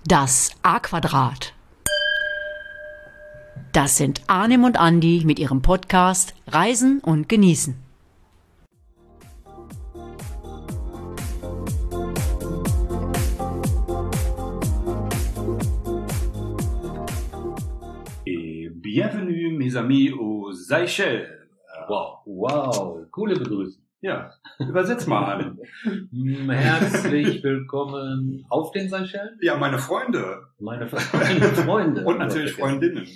Das A-Quadrat. Das sind Arnim und Andi mit ihrem Podcast Reisen und Genießen. Bienvenue, mes amis, aux Seychelles. Wow, coole Begrüßung. Ja, übersetz mal an. Herzlich willkommen auf den Seychellen. Ja, meine Freunde. Meine Freunde. Und natürlich Freundinnen.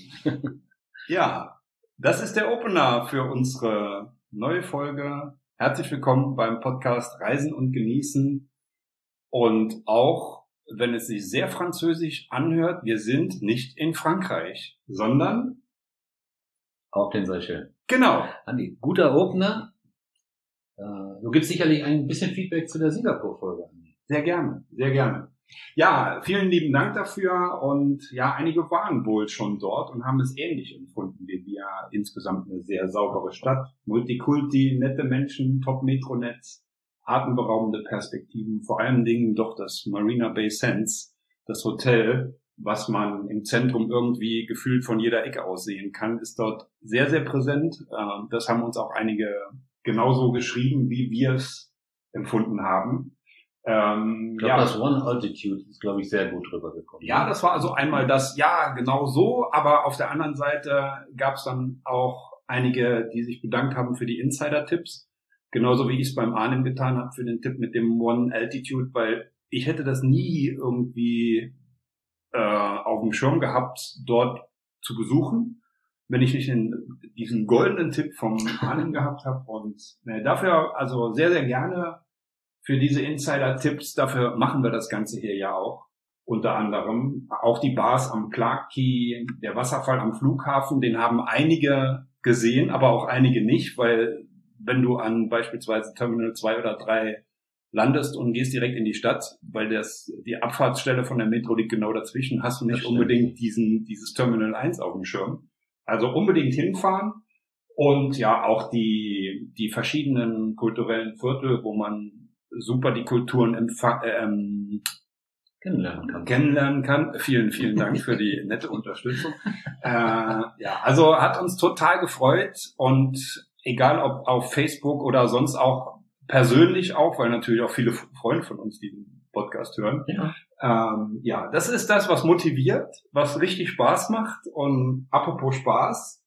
Ja, das ist der Opener für unsere neue Folge. Herzlich willkommen beim Podcast Reisen und Genießen. Und auch, wenn es sich sehr französisch anhört, wir sind nicht in Frankreich, sondern auf den Seychellen. Genau. Andi, guter Opener. Du gibst sicherlich ein bisschen Feedback zu der Singapur-Folge. Sehr gerne, sehr gerne. Ja, vielen lieben Dank dafür und ja, einige waren wohl schon dort und haben es ähnlich empfunden wie wir. Insgesamt eine sehr saubere Stadt, Multikulti, nette Menschen, Top-Metronetz, atemberaubende Perspektiven, vor allen Dingen doch das Marina Bay Sands, das Hotel, was man im Zentrum irgendwie gefühlt von jeder Ecke aus sehen kann, ist dort sehr, sehr präsent. Das haben uns auch einige genauso geschrieben, wie wir es empfunden haben. Ich glaube, das One Altitude ist, glaube ich, sehr gut rübergekommen. Ja, das war also einmal das, ja, genau so, aber auf der anderen Seite gab es dann auch einige, die sich bedankt haben für die Insider-Tipps, genauso wie ich es beim Arnim getan habe für den Tipp mit dem One Altitude, weil ich hätte das nie irgendwie auf dem Schirm gehabt, dort zu besuchen, wenn ich nicht diesen goldenen Tipp vom Arnim gehabt habe. Und dafür also sehr, sehr gerne für diese Insider-Tipps. Dafür machen wir das Ganze hier ja auch. Unter anderem auch die Bars am Clarke Quay, der Wasserfall am Flughafen, den haben einige gesehen, aber auch einige nicht, weil wenn du an beispielsweise Terminal 2 oder 3 landest und gehst direkt in die Stadt, weil die Abfahrtsstelle von der Metro liegt genau dazwischen, hast du nicht unbedingt dieses Terminal 1 auf dem Schirm. Also unbedingt hinfahren und ja auch die verschiedenen kulturellen Viertel, wo man super die Kulturen kennenlernen kann. Vielen, vielen Dank für die nette Unterstützung. Also hat uns total gefreut und egal ob auf Facebook oder sonst auch persönlich auch, weil natürlich auch viele Freunde von uns diesen Podcast hören. Ja. Das ist das, was motiviert, was richtig Spaß macht. Und apropos Spaß,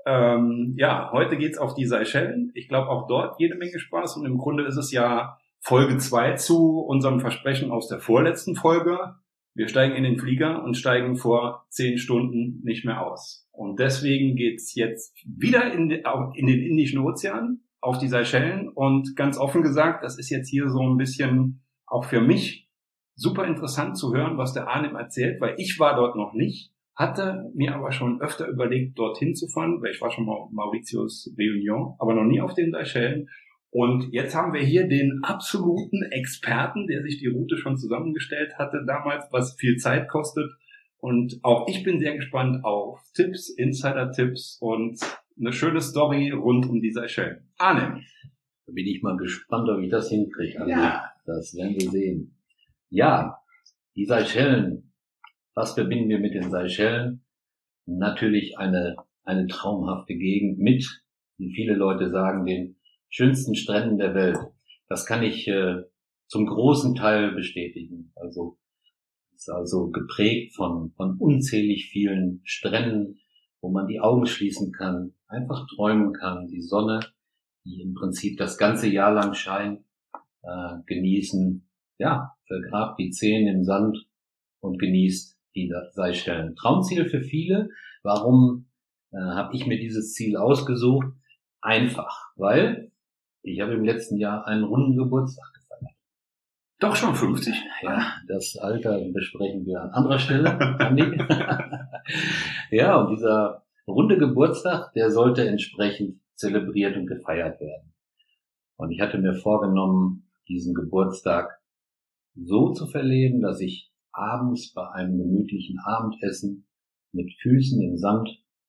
heute geht's auf die Seychellen. Ich glaube auch dort jede Menge Spaß. Und im Grunde ist es ja Folge 2 zu unserem Versprechen aus der vorletzten Folge. Wir steigen in den Flieger und steigen vor 10 Stunden nicht mehr aus. Und deswegen geht's jetzt wieder in den Indischen Ozean, auf die Seychellen. Und ganz offen gesagt, das ist jetzt hier so ein bisschen auch für mich super interessant zu hören, was der Arnim erzählt, weil ich war dort noch nicht, hatte mir aber schon öfter überlegt, dorthin zu fahren, weil ich war schon mal auf Mauritius Réunion, aber noch nie auf den Seychellen. Und jetzt haben wir hier den absoluten Experten, der sich die Route schon zusammengestellt hatte damals, was viel Zeit kostet. Und auch ich bin sehr gespannt auf Tipps, Insider-Tipps und eine schöne Story rund um die Seychellen. Arnim. Da bin ich mal gespannt, ob ich das hinkriege. Also, ja. Das werden wir sehen. Ja, die Seychellen. Was verbinden wir mit den Seychellen? Natürlich eine traumhafte Gegend mit, wie viele Leute sagen, den schönsten Stränden der Welt. Das kann ich zum großen Teil bestätigen. Also ist also geprägt von unzählig vielen Stränden, wo man die Augen schließen kann, einfach träumen kann, die Sonne, die im Prinzip das ganze Jahr lang scheint, genießen, ja, vergrabt die Zehen im Sand und genießt die Seychellen. Traumziel für viele. Warum habe ich mir dieses Ziel ausgesucht? Einfach, weil ich habe im letzten Jahr einen runden Geburtstag gefeiert. Doch schon 50? Ja, das Alter besprechen wir an anderer Stelle, Andi. Ja, und dieser runde Geburtstag, der sollte entsprechend zelebriert und gefeiert werden. Und ich hatte mir vorgenommen, diesen Geburtstag so zu verleben, dass ich abends bei einem gemütlichen Abendessen mit Füßen im Sand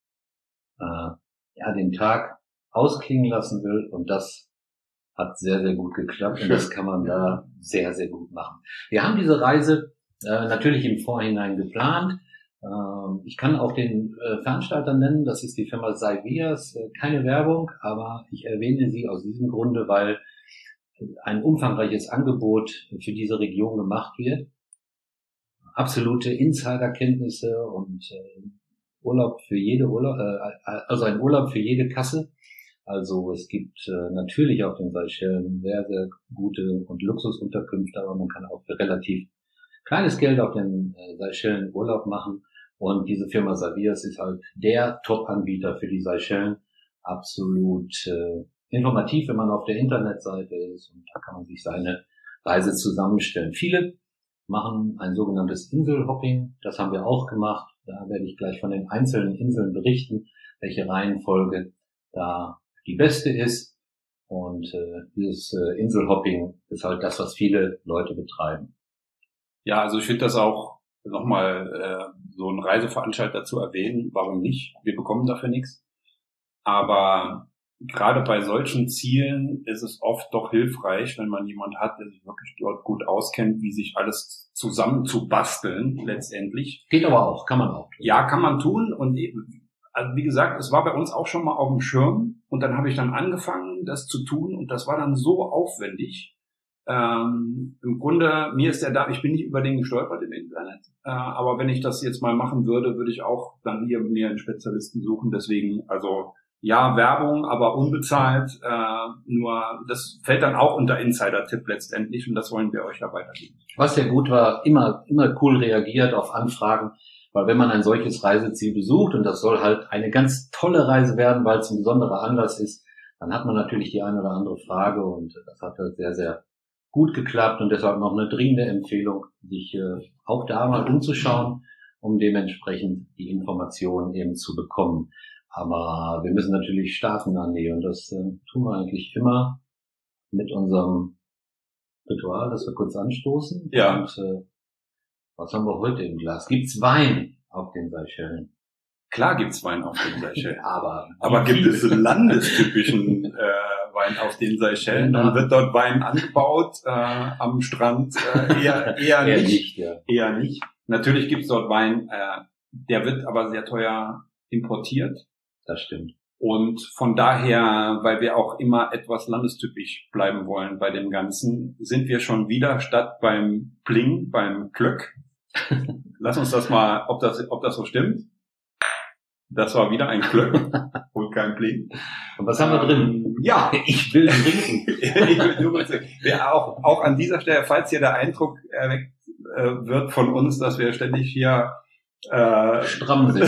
den Tag ausklingen lassen will. Und das hat sehr, sehr gut geklappt und das kann man da sehr, sehr gut machen. Wir haben diese Reise natürlich im Vorhinein geplant. Ich kann auch den Veranstalter nennen, das ist die Firma Saivias, keine Werbung, aber ich erwähne sie aus diesem Grunde, weil ein umfangreiches Angebot für diese Region gemacht wird. Absolute Insiderkenntnisse und Urlaub für jede also ein Urlaub für jede Kasse. Also es gibt natürlich auf den Seychellen sehr, sehr gute und Luxusunterkünfte, aber man kann auch für relativ kleines Geld auf den Seychellen Urlaub machen. Und diese Firma Saivias ist halt der Top-Anbieter für die Seychellen. Absolut informativ, wenn man auf der Internetseite ist, und da kann man sich seine Reise zusammenstellen. Viele machen ein sogenanntes Inselhopping, das haben wir auch gemacht. Da werde ich gleich von den einzelnen Inseln berichten, welche Reihenfolge da die beste ist. Und dieses Inselhopping ist halt das, was viele Leute betreiben. Ja, also ich finde das auch nochmal so einen Reiseveranstalter zu erwähnen. Warum nicht? Wir bekommen dafür nichts. Aber gerade bei solchen Zielen ist es oft doch hilfreich, wenn man jemand hat, der sich wirklich dort gut auskennt, wie sich alles zusammen zu basteln letztendlich. Geht aber auch, kann man auch tun. Ja, kann man tun. Und also wie gesagt, es war bei uns auch schon mal auf dem Schirm. Und dann habe ich dann angefangen, das zu tun. Und das war dann so aufwendig. Im Grunde, ich bin nicht über den gestolpert im Internet, aber wenn ich das jetzt mal machen würde, würde ich auch dann hier mir einen Spezialisten suchen. Deswegen, also ja, Werbung, aber unbezahlt, nur das fällt dann auch unter Insider-Tipp letztendlich, und das wollen wir euch ja weitergeben. Was sehr gut war, immer cool reagiert auf Anfragen, weil wenn man ein solches Reiseziel besucht, und das soll halt eine ganz tolle Reise werden, weil es ein besonderer Anlass ist, dann hat man natürlich die eine oder andere Frage, und das hat halt sehr, sehr gut geklappt, und deshalb noch eine dringende Empfehlung, sich auch da mal umzuschauen, um dementsprechend die Informationen eben zu bekommen. Aber wir müssen natürlich starten, Andi, und das tun wir eigentlich immer mit unserem Ritual, dass wir kurz anstoßen. Ja. Und was haben wir heute im Glas? Gibt's Wein auf den Seychellen? Klar gibt's Wein auf den Seychellen. Aber gibt es landestypischen Wein auf den Seychellen? Dann wird dort Wein angebaut am Strand? Eher nicht. Ja. Eher nicht. Natürlich gibt's dort Wein, der wird aber sehr teuer importiert. Das stimmt. Und von daher, weil wir auch immer etwas landestypisch bleiben wollen bei dem Ganzen, sind wir schon wieder statt beim Pling, beim Glöck. Lass uns das mal, ob das so stimmt. Das war wieder ein Glöck und kein Pling. Und was haben wir drin? Ja, Ich will trinken. Ja, auch an dieser Stelle, falls hier der Eindruck erweckt wird von uns, dass wir ständig hier Stramm sind.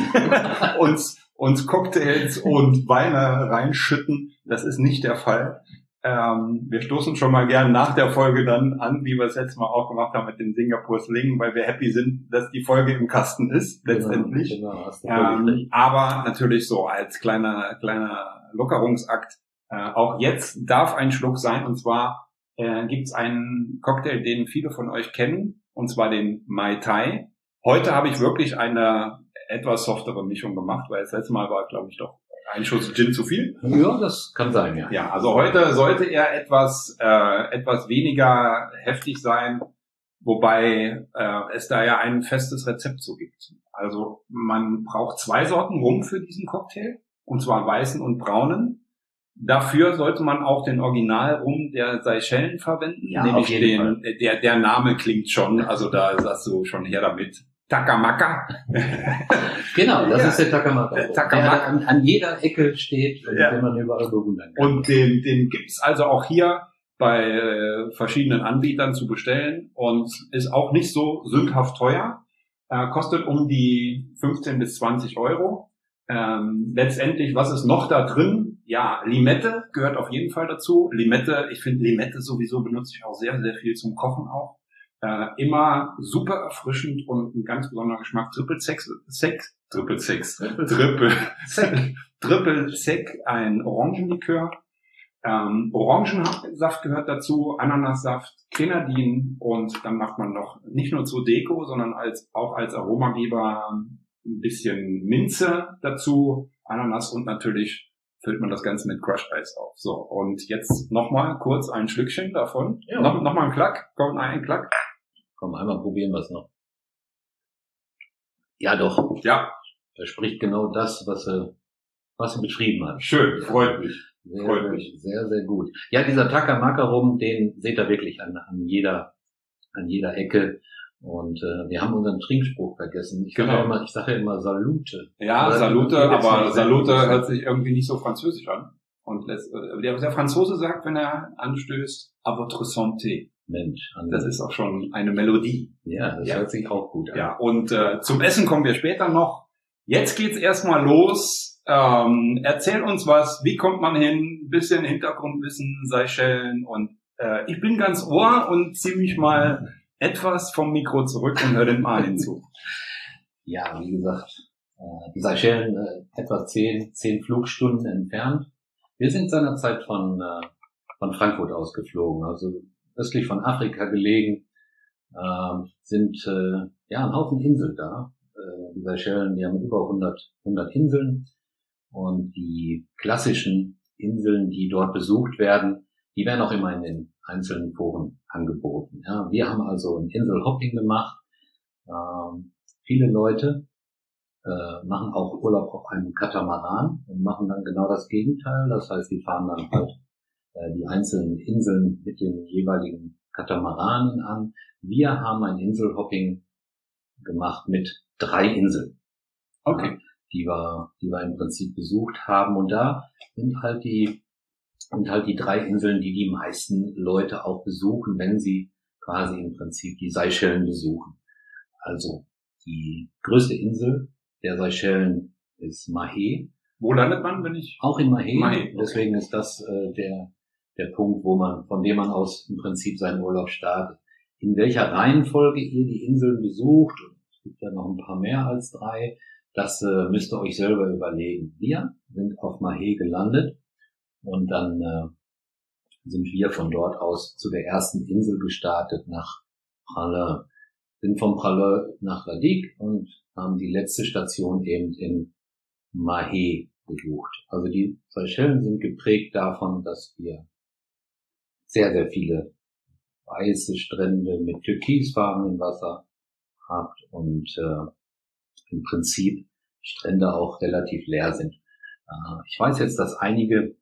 uns Cocktails und Weine reinschütten. Das ist nicht der Fall. Wir stoßen schon mal gern nach der Folge dann an, wie wir es letztes Mal auch gemacht haben mit dem Singapur Sling, weil wir happy sind, dass die Folge im Kasten ist, letztendlich. Genau, aber natürlich so als kleiner Lockerungsakt. Auch jetzt darf ein Schluck sein, und zwar gibt's einen Cocktail, den viele von euch kennen, und zwar den Mai Tai. Heute habe ich wirklich eine etwas softere Mischung gemacht, weil das letzte Mal war, glaube ich, doch ein Schuss Gin zu viel. Ja, das kann sein, ja. Ja, also heute sollte er etwas weniger heftig sein, wobei es da ja ein festes Rezept so gibt. Also man braucht 2 Sorten Rum für diesen Cocktail, und zwar weißen und braunen. Dafür sollte man auch den Original-Rum der Seychellen verwenden, Ja, nämlich auf jeden Fall. der Name klingt schon, also da sagst du schon her damit. Takamaka. Genau, das Ja. ist der Takamaka. Takamaka. Der an jeder Ecke steht, Ja. den man überall bewundern kann. Und den gibt's also auch hier bei verschiedenen Anbietern zu bestellen und ist auch nicht so sündhaft teuer. Kostet um die 15 bis 20 Euro. Letztendlich, was ist noch da drin? Ja, Limette gehört auf jeden Fall dazu. Ich finde Limette sowieso benutze ich auch sehr, sehr viel zum Kochen auch. Immer super erfrischend und ein ganz besonderer Geschmack. Triple Sec, ein Orangenlikör. Orangensaft gehört dazu, Ananassaft, Grenadin, und dann macht man noch nicht nur zur Deko, sondern auch als Aromageber ein bisschen Minze dazu, Ananas, und natürlich füllt man das Ganze mit Crushed Ice auf. So, und jetzt nochmal kurz ein Schlückchen davon. Ja. Nochmal ein Klack, kommt ein Klack. Komm, einmal probieren wir es noch. Ja, doch. Ja. Er spricht genau das, was er beschrieben hat. Schön, freut mich. Sehr, sehr gut. Ja, dieser Takamaka rum, den seht ihr wirklich an jeder Ecke. Und wir haben unseren Trinkspruch vergessen. Ich sage ja immer Salute. Ja, Salute, aber Salute hört sich irgendwie nicht so französisch an. Und der Franzose sagt, wenn er anstößt, à votre santé. Mensch. Das ist auch schon eine Melodie. Ja, das hört sich auch gut an. Ja, und zum Essen kommen wir später noch. Jetzt geht's erstmal los. Erzähl uns was. Wie kommt man hin? Bisschen Hintergrundwissen, Seychellen. Und ich bin ganz Ohr und zieh mich mal etwas vom Mikro zurück und höre den Martin zu. Ja, wie gesagt, die Seychellen etwa 10 Flugstunden entfernt. Wir sind seinerzeit von Frankfurt aus geflogen, also östlich von Afrika gelegen, sind ein Haufen Inseln da. Die Seychellen, die haben über 100 Inseln und die klassischen Inseln, die dort besucht werden, die werden auch immer in den einzelnen Foren angeboten. Ja, wir haben also ein Inselhopping gemacht. Viele Leute machen auch Urlaub auf einem Katamaran und machen dann genau das Gegenteil. Das heißt, die fahren dann halt die einzelnen Inseln mit den jeweiligen Katamaranen an. Wir haben ein Inselhopping gemacht mit 3 Inseln. Okay. Die wir im Prinzip besucht haben. Und da sind halt die 3 Inseln, die die meisten Leute auch besuchen, wenn sie quasi im Prinzip die Seychellen besuchen. Also die größte Insel der Seychellen ist Mahé. Wo landet man, wenn ich? Auch in Mahé. Okay. Deswegen ist das der Punkt, von dem man aus im Prinzip seinen Urlaub startet. In welcher Reihenfolge ihr die Inseln besucht, und es gibt ja noch ein paar mehr als 3, das müsst ihr euch selber überlegen. Wir sind auf Mahé gelandet und dann sind wir von dort aus zu der ersten Insel gestartet, nach Praslin. Sind von Praslin nach La Digue und haben die letzte Station eben in Mahé besucht. Also die Seychellen sind geprägt davon, dass wir sehr, sehr viele weiße Strände mit türkisfarbenem Wasser habt und im Prinzip Strände auch relativ leer sind. Ich weiß jetzt, dass einige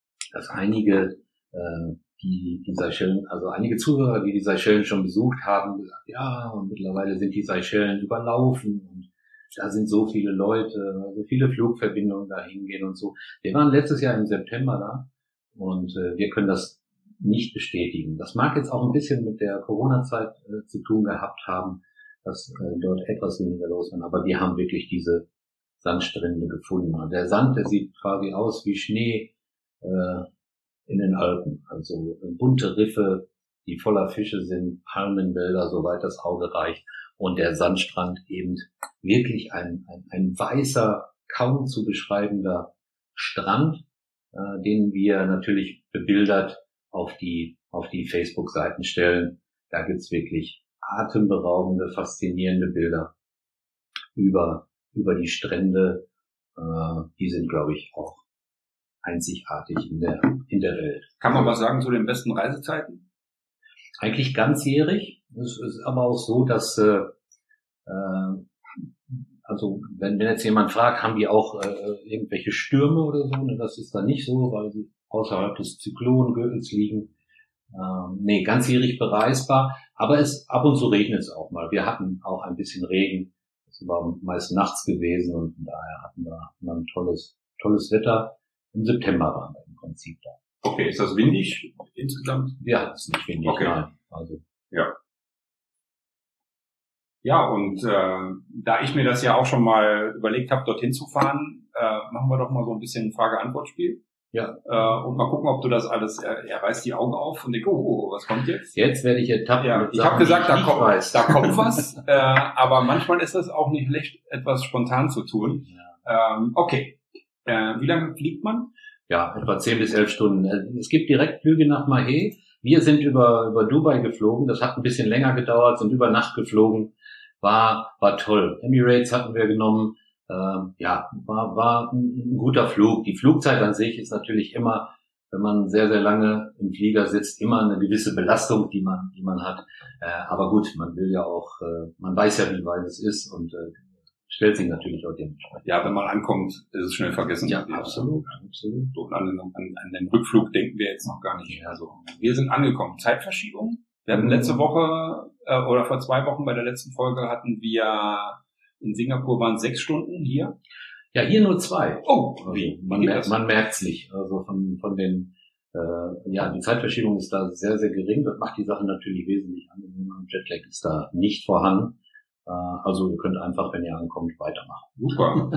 die Seychellen, also einige Zuhörer, die Seychellen schon besucht haben, gesagt, ja, und mittlerweile sind die Seychellen überlaufen und da sind so viele Leute, so viele Flugverbindungen da hingehen und so. Wir waren letztes Jahr im September da und wir können das nicht bestätigen. Das mag jetzt auch ein bisschen mit der Corona-Zeit zu tun gehabt haben, dass dort etwas weniger los war, aber wir haben wirklich diese Sandstrände gefunden. Und der Sand, der sieht quasi aus wie Schnee in den Alpen, also bunte Riffe, die voller Fische sind, Palmenwälder, soweit das Auge reicht, und der Sandstrand eben wirklich ein weißer, kaum zu beschreibender Strand, den wir natürlich bebildert auf die Facebook-Seiten stellen. Da gibt's wirklich atemberaubende, faszinierende Bilder über die Strände. Die sind, glaube ich, auch einzigartig in der Welt. Kann man was sagen zu den besten Reisezeiten? Eigentlich ganzjährig. Es ist aber auch so, dass also wenn jetzt jemand fragt, haben die auch irgendwelche Stürme oder so, ne, das ist dann nicht so, weil sie außerhalb des Zyklongürtels liegen. Nee, ganzjährig bereisbar, aber ab und zu regnet es auch mal. Wir hatten auch ein bisschen Regen. Es war meist nachts gewesen und von daher hatten wir ein tolles Wetter. Im September waren wir im Prinzip da. Okay, ist das windig insgesamt? Ja, es ist nicht windig, okay. Nein. Also. Ja. Ja, und da ich mir das ja auch schon mal überlegt habe, dorthin zu fahren, machen wir doch mal so ein bisschen Frage-Antwort-Spiel. Ja. Und mal gucken, ob du das alles, er reißt die Augen auf und denkt, oh, was kommt jetzt? Jetzt werde ich ertappt. Ja, ich habe gesagt, da kommt was, aber manchmal ist das auch nicht schlecht, etwas spontan zu tun. Ja. Okay. Wie lange fliegt man? Ja, etwa 10 bis 11 Stunden. Es gibt Direktflüge nach Mahé. Wir sind über Dubai geflogen. Das hat ein bisschen länger gedauert, sind über Nacht geflogen. War toll. Emirates hatten wir genommen. War ein guter Flug. Die Flugzeit an sich ist natürlich immer wenn man sehr, sehr lange im Flieger sitzt, immer eine gewisse Belastung, die man hat. Aber gut, man will ja auch, man weiß ja, wie weit es ist und stellt sich natürlich auch dementsprechend. Ja, wenn man ankommt, ist es schnell vergessen. Ja, absolut. So, an den Rückflug denken wir jetzt noch gar nicht. Also, wir sind angekommen. Zeitverschiebung. Wir hatten letzte Woche, oder vor 2 Wochen bei der letzten Folge hatten wir in Singapur waren 6 Stunden hier. Ja, hier nur 2. Oh, wie? Man merkt's nicht. Also von den, die Zeitverschiebung ist da sehr, sehr gering. Das macht die Sache natürlich wesentlich angenehmer. Jetlag ist da nicht vorhanden. Also ihr könnt einfach, wenn ihr ankommt, weitermachen. Super.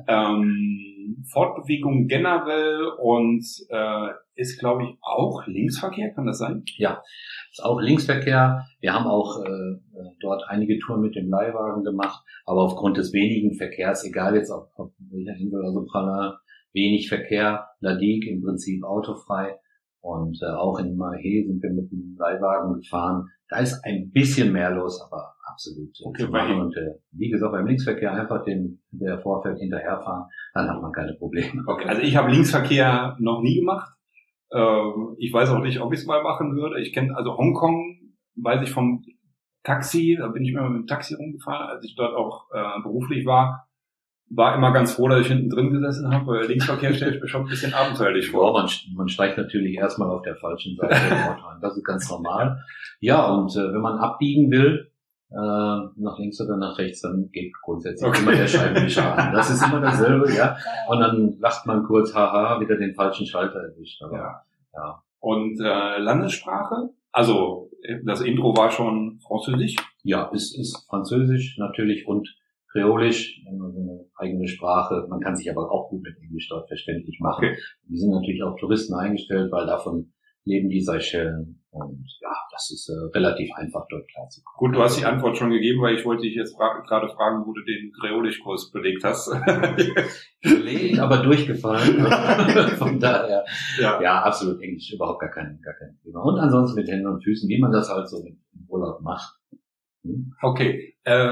Fortbewegung generell und ist, glaube ich, auch Linksverkehr, kann das sein? Ja, ist auch Linksverkehr. Wir haben auch dort einige Touren mit dem Leihwagen gemacht, aber aufgrund des wenigen Verkehrs, egal jetzt auf welcher Insel, also Praia, wenig Verkehr, Ladik im Prinzip autofrei und auch in Mahé sind wir mit dem Leihwagen gefahren. Da ist ein bisschen mehr los, aber absolut okay, zu machen. Und wie gesagt, beim Linksverkehr einfach der Vorfeld hinterherfahren, dann hat man keine Probleme. Okay, also ich habe Linksverkehr noch nie gemacht. Ich weiß auch nicht, ob ich es mal machen würde. Ich kenne also Hongkong, weiß ich vom Taxi, da bin ich immer mit dem Taxi rumgefahren, als ich dort auch beruflich war immer ganz froh, dass ich hinten drin gesessen habe, weil Linksverkehr stelle ich mir schon ein bisschen abenteuerlich vor. Ja, man steigt natürlich erstmal auf der falschen Seite im Auto ein. Das ist ganz normal. Ja, und wenn man abbiegen will, nach links oder nach rechts, dann geht grundsätzlich immer der Scheibenwischer an. Das ist immer dasselbe, ja. Und dann lacht man kurz, haha, wieder den falschen Schalter erwischt. Aber, ja. Und Landessprache? Also das Intro war schon Französisch? Ja, ist Französisch natürlich und Kreolisch, so eine eigene Sprache. Man kann sich aber auch gut mit Englisch dort verständlich machen. Okay. Die sind natürlich auch Touristen eingestellt, weil davon leben die Seychellen. Und ja, das ist relativ einfach dort klarzukommen. Gut, du hast die Antwort schon gegeben, weil ich wollte dich jetzt gerade fragen, wo du den Kreolisch-Kurs belegt hast. Belegt, aber durchgefallen. Von daher, ja, absolut Englisch, überhaupt gar kein Thema. Und ansonsten mit Händen und Füßen, wie man das halt so im Urlaub macht. Okay,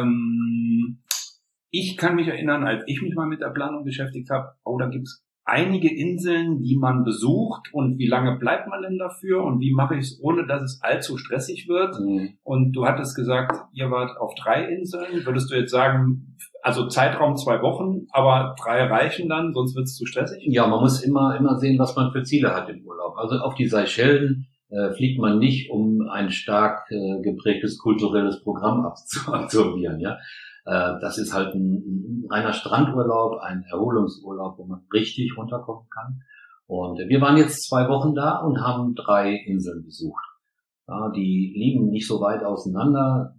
ich kann mich erinnern, als ich mich mal mit der Planung beschäftigt habe, da gibt's einige Inseln, die man besucht und wie lange bleibt man denn dafür und wie mache ich es, ohne dass es allzu stressig wird? Und du hattest gesagt, ihr wart auf 3 Inseln. Würdest du jetzt sagen, also Zeitraum 2 Wochen, aber 3 reichen dann, sonst wird es zu stressig? Ja, man muss immer sehen, was man für Ziele hat im Urlaub. Also auf die Seychellen fliegt man nicht, um ein stark geprägtes kulturelles Programm absolvieren, ja. Das ist halt ein reiner Strandurlaub, ein Erholungsurlaub, wo man richtig runterkommen kann. Und wir waren jetzt 2 Wochen da und haben 3 Inseln besucht. Ja, die liegen nicht so weit auseinander.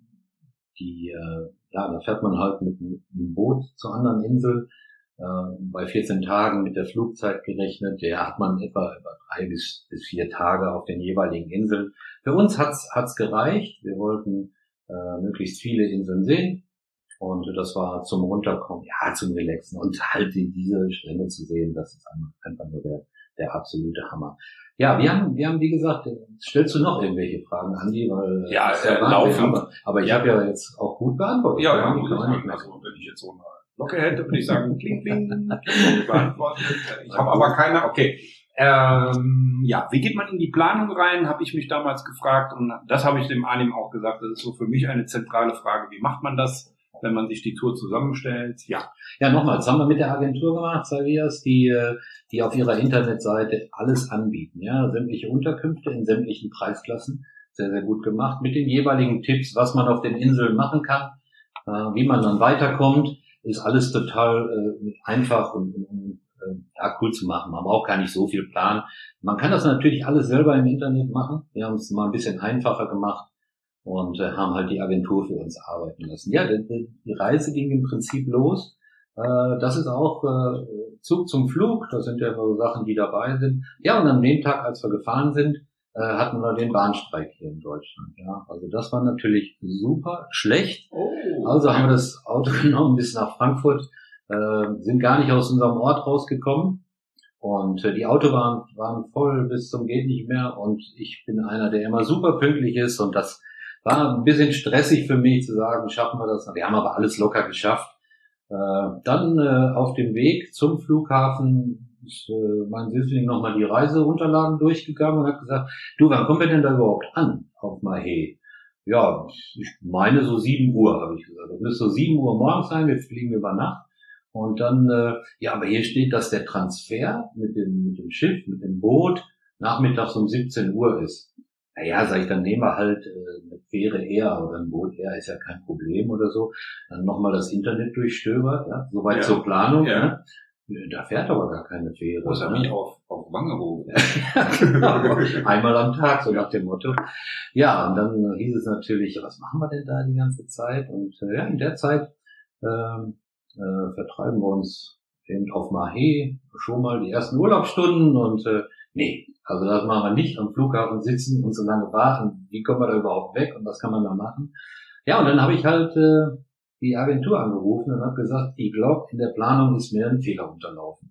Da fährt man halt mit einem Boot zur anderen Insel. Bei 14 Tagen mit der Flugzeit gerechnet, hat man etwa 3 bis 4 Tage auf den jeweiligen Inseln. Für uns hat's gereicht. Wir wollten möglichst viele Inseln sehen. Und das war zum Runterkommen, ja, zum Relaxen und halt diese Strände zu sehen, das ist einfach nur der absolute Hammer. Ja, wir haben, wie gesagt, stellst du noch irgendwelche Fragen, Andi? Weil, laufen. Aber ich habe ja jetzt auch gut beantwortet. Ja, gut. Also, wenn ich jetzt so eine Locke hätte, würde ich sagen, kling, kling, beantwortet. Ich habe aber keine, okay. Wie geht man in die Planung rein, habe ich mich damals gefragt und das habe ich dem Anim auch gesagt, das ist so für mich eine zentrale Frage, wie macht man das, wenn man sich die Tour zusammenstellt? Ja, nochmal, das haben wir mit der Agentur gemacht, Savias, die auf ihrer Internetseite alles anbieten, ja, sämtliche Unterkünfte in sämtlichen Preisklassen, sehr, sehr gut gemacht, mit den jeweiligen Tipps, was man auf den Inseln machen kann, wie man dann weiterkommt, ist alles total einfach und cool zu machen. Man braucht gar nicht so viel Plan. Man kann das natürlich alles selber im Internet machen. Wir haben es mal ein bisschen einfacher gemacht und haben halt die Agentur für uns arbeiten lassen. Ja, die Reise ging im Prinzip los. Das ist auch Zug zum Flug. Das sind ja immer so Sachen, die dabei sind. Ja, und an dem Tag, als wir gefahren sind, hatten wir den Bahnstreik hier in Deutschland. Ja, also das war natürlich super schlecht. Also haben wir das Auto genommen bis nach Frankfurt, sind gar nicht aus unserem Ort rausgekommen. Und die Autobahnen waren voll bis zum geht nicht mehr. Und ich bin einer, der immer super pünktlich ist. Und das war ein bisschen stressig für mich zu sagen, schaffen wir das. Wir haben aber alles locker geschafft. Dann auf dem Weg zum Flughafen ist mein Süßling nochmal die Reiseunterlagen durchgegangen und hat gesagt, du, wann kommen wir denn da überhaupt an auf Mahé? Ja, ich meine so 7 Uhr, habe ich gesagt. Das müsste so 7 Uhr morgens sein, wir fliegen über Nacht. Und dann, ja, aber hier steht, dass der Transfer mit dem Schiff, mit dem Boot, nachmittags um 17 Uhr ist. Naja, sag ich, dann nehmen wir halt eine Fähre eher oder ein Boot eher, ist ja kein Problem oder so. Dann nochmal das Internet durchstöbert, ja, soweit zur Planung. Ja. Ne? Da fährt aber gar keine Fähre. Muss ja nicht auf Wangerooge. Genau. Einmal am Tag, so nach dem Motto. Ja, und dann hieß es natürlich, was machen wir denn da die ganze Zeit? Und ja, in der Zeit vertreiben wir uns eben auf Mahé schon mal die ersten Urlaubsstunden und nee, also das machen wir nicht am Flughafen sitzen und so lange warten. Wie kommen wir da überhaupt weg und was kann man da machen? Ja, und dann habe ich halt die Agentur angerufen und habe gesagt, ich glaube, in der Planung ist mir ein Fehler unterlaufen.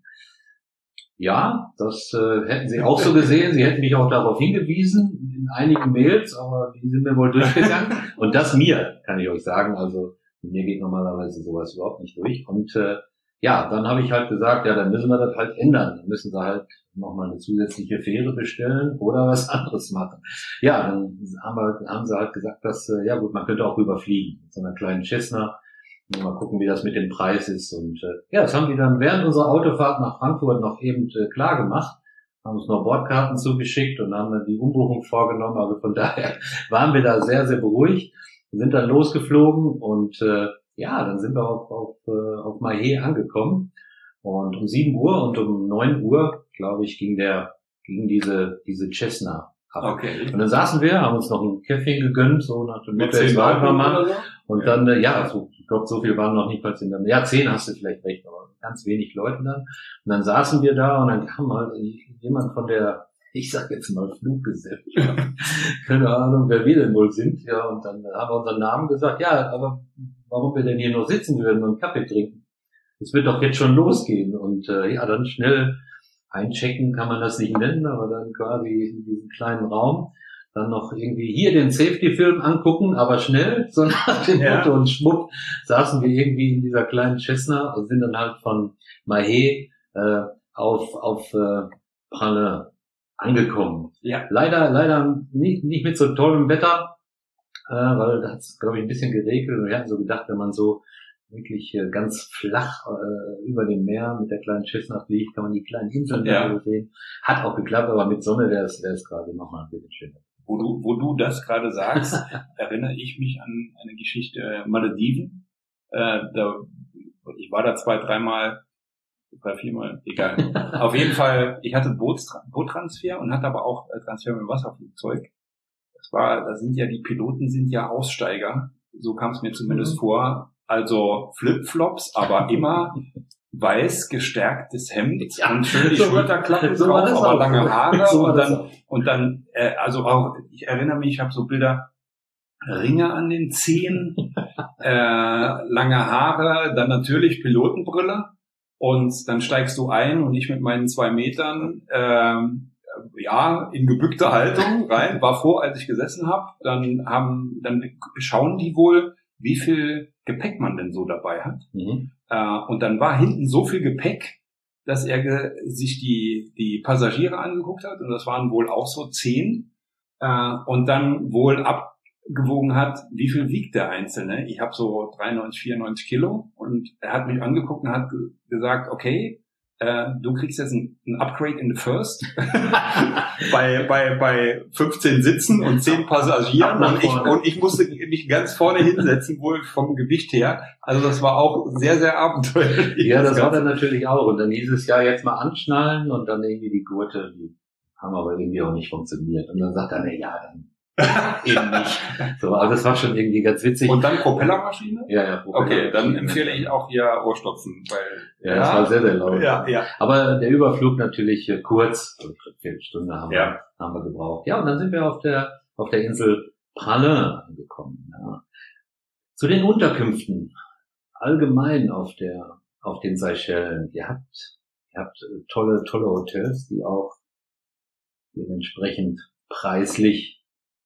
Ja, das hätten Sie auch so gesehen. Sie hätten mich auch darauf hingewiesen in einigen Mails, aber die sind mir wohl durchgegangen. Und das mir, kann ich euch sagen. Also mir geht normalerweise sowas überhaupt nicht durch. Und ja, dann habe ich halt gesagt, ja, dann müssen wir das halt ändern. Dann müssen sie halt nochmal eine zusätzliche Fähre bestellen oder was anderes machen. Ja, dann haben sie halt gesagt, dass, ja gut, man könnte auch rüberfliegen mit so einer kleinen Cessna. Mal gucken, wie das mit dem Preis ist. Und ja, das haben die dann während unserer Autofahrt nach Frankfurt noch eben klar gemacht. Haben uns noch Bordkarten zugeschickt und haben dann die Umbuchung vorgenommen. Also von daher waren wir da sehr, sehr beruhigt. Wir sind dann losgeflogen und ja, dann sind wir auf Mahé angekommen. Und um 7 Uhr und um 9 Uhr, glaube ich, ging diese Cessna ab. Okay. Und dann saßen wir, haben uns noch ein Käffchen gegönnt, so nach dem Motto, jetzt warten wir mal. Und dann, ja, so, ich glaube, so viel waren noch nicht mal in der, ja, 10 hast du vielleicht recht, aber ganz wenig Leute dann. Und dann saßen wir da und dann kam halt jemand von der, ich sag jetzt mal Fluggesellschaft, keine Ahnung, wer wir denn wohl sind, ja, und dann haben wir unseren Namen gesagt, ja, aber warum wir denn hier nur sitzen würden und einen Kaffee trinken? Es wird doch jetzt schon losgehen und ja, dann schnell einchecken kann man das nicht nennen, aber dann quasi in diesem kleinen Raum dann noch irgendwie hier den Safety-Film angucken, aber schnell, so nach dem Motto und schwupp, saßen wir irgendwie in dieser kleinen Cessna und sind dann halt von Mahé auf Pralin angekommen. Ja. Leider nicht mit so tollem Wetter, weil da hat es, glaube ich, ein bisschen geregnet und wir hatten so gedacht, wenn man so wirklich ganz flach über dem Meer mit der kleinen Cessna fliegt, kann man die kleinen Inseln sehen. Hat auch geklappt, aber mit Sonne wäre es gerade nochmal ein bisschen schöner. Wo du das gerade sagst, erinnere ich mich an eine Geschichte Malediven. Ich war da 2-3 4 Mal, egal. Auf jeden Fall, ich hatte Boottransfer und hatte aber auch Transfer mit dem Wasserflugzeug. Da sind ja die Piloten sind ja Aussteiger. So kam es mir zumindest vor. Also Flipflops, aber immer weiß gestärktes Hemd und schön die Schulterklappen drauf, aber lange Haare und dann also auch, ich erinnere mich, ich habe so Bilder, Ringe an den Zehen, lange Haare, dann natürlich Pilotenbrille und dann steigst du ein und ich mit meinen 2 Metern ja, in gebückter Haltung rein, war froh, als ich gesessen habe, dann schauen die wohl, wie viel Gepäck man denn so dabei hat. Mhm. Und dann war hinten so viel Gepäck, dass er sich die Passagiere angeguckt hat und das waren wohl auch so 10 und dann wohl abgewogen hat, wie viel wiegt der Einzelne. Ich habe so 93, 94 Kilo und er hat mich angeguckt und hat gesagt, okay, du kriegst jetzt ein Upgrade in the First bei 15 Sitzen und 10 Passagieren und ich musste mich ganz vorne hinsetzen, wohl vom Gewicht her. Also das war auch sehr, sehr abenteuerlich. Ja, das war dann natürlich auch. Und dann hieß es ja jetzt mal anschnallen und dann irgendwie die Gurte, die haben aber irgendwie auch nicht funktioniert. Und dann sagt er, ja, dann eben nicht. So, also das war schon irgendwie ganz witzig. Und dann Propellermaschine? Ja, Propellermaschine. Okay, dann empfehle ich auch hier Ohrstopfen, weil das war sehr, sehr laut. Ja. Aber der Überflug natürlich kurz, also eine Viertelstunde haben wir gebraucht. Ja, und dann sind wir auf der Insel Pralin angekommen. Ja. Zu den Unterkünften allgemein auf den Seychellen. Ihr habt tolle Hotels, die auch dementsprechend preislich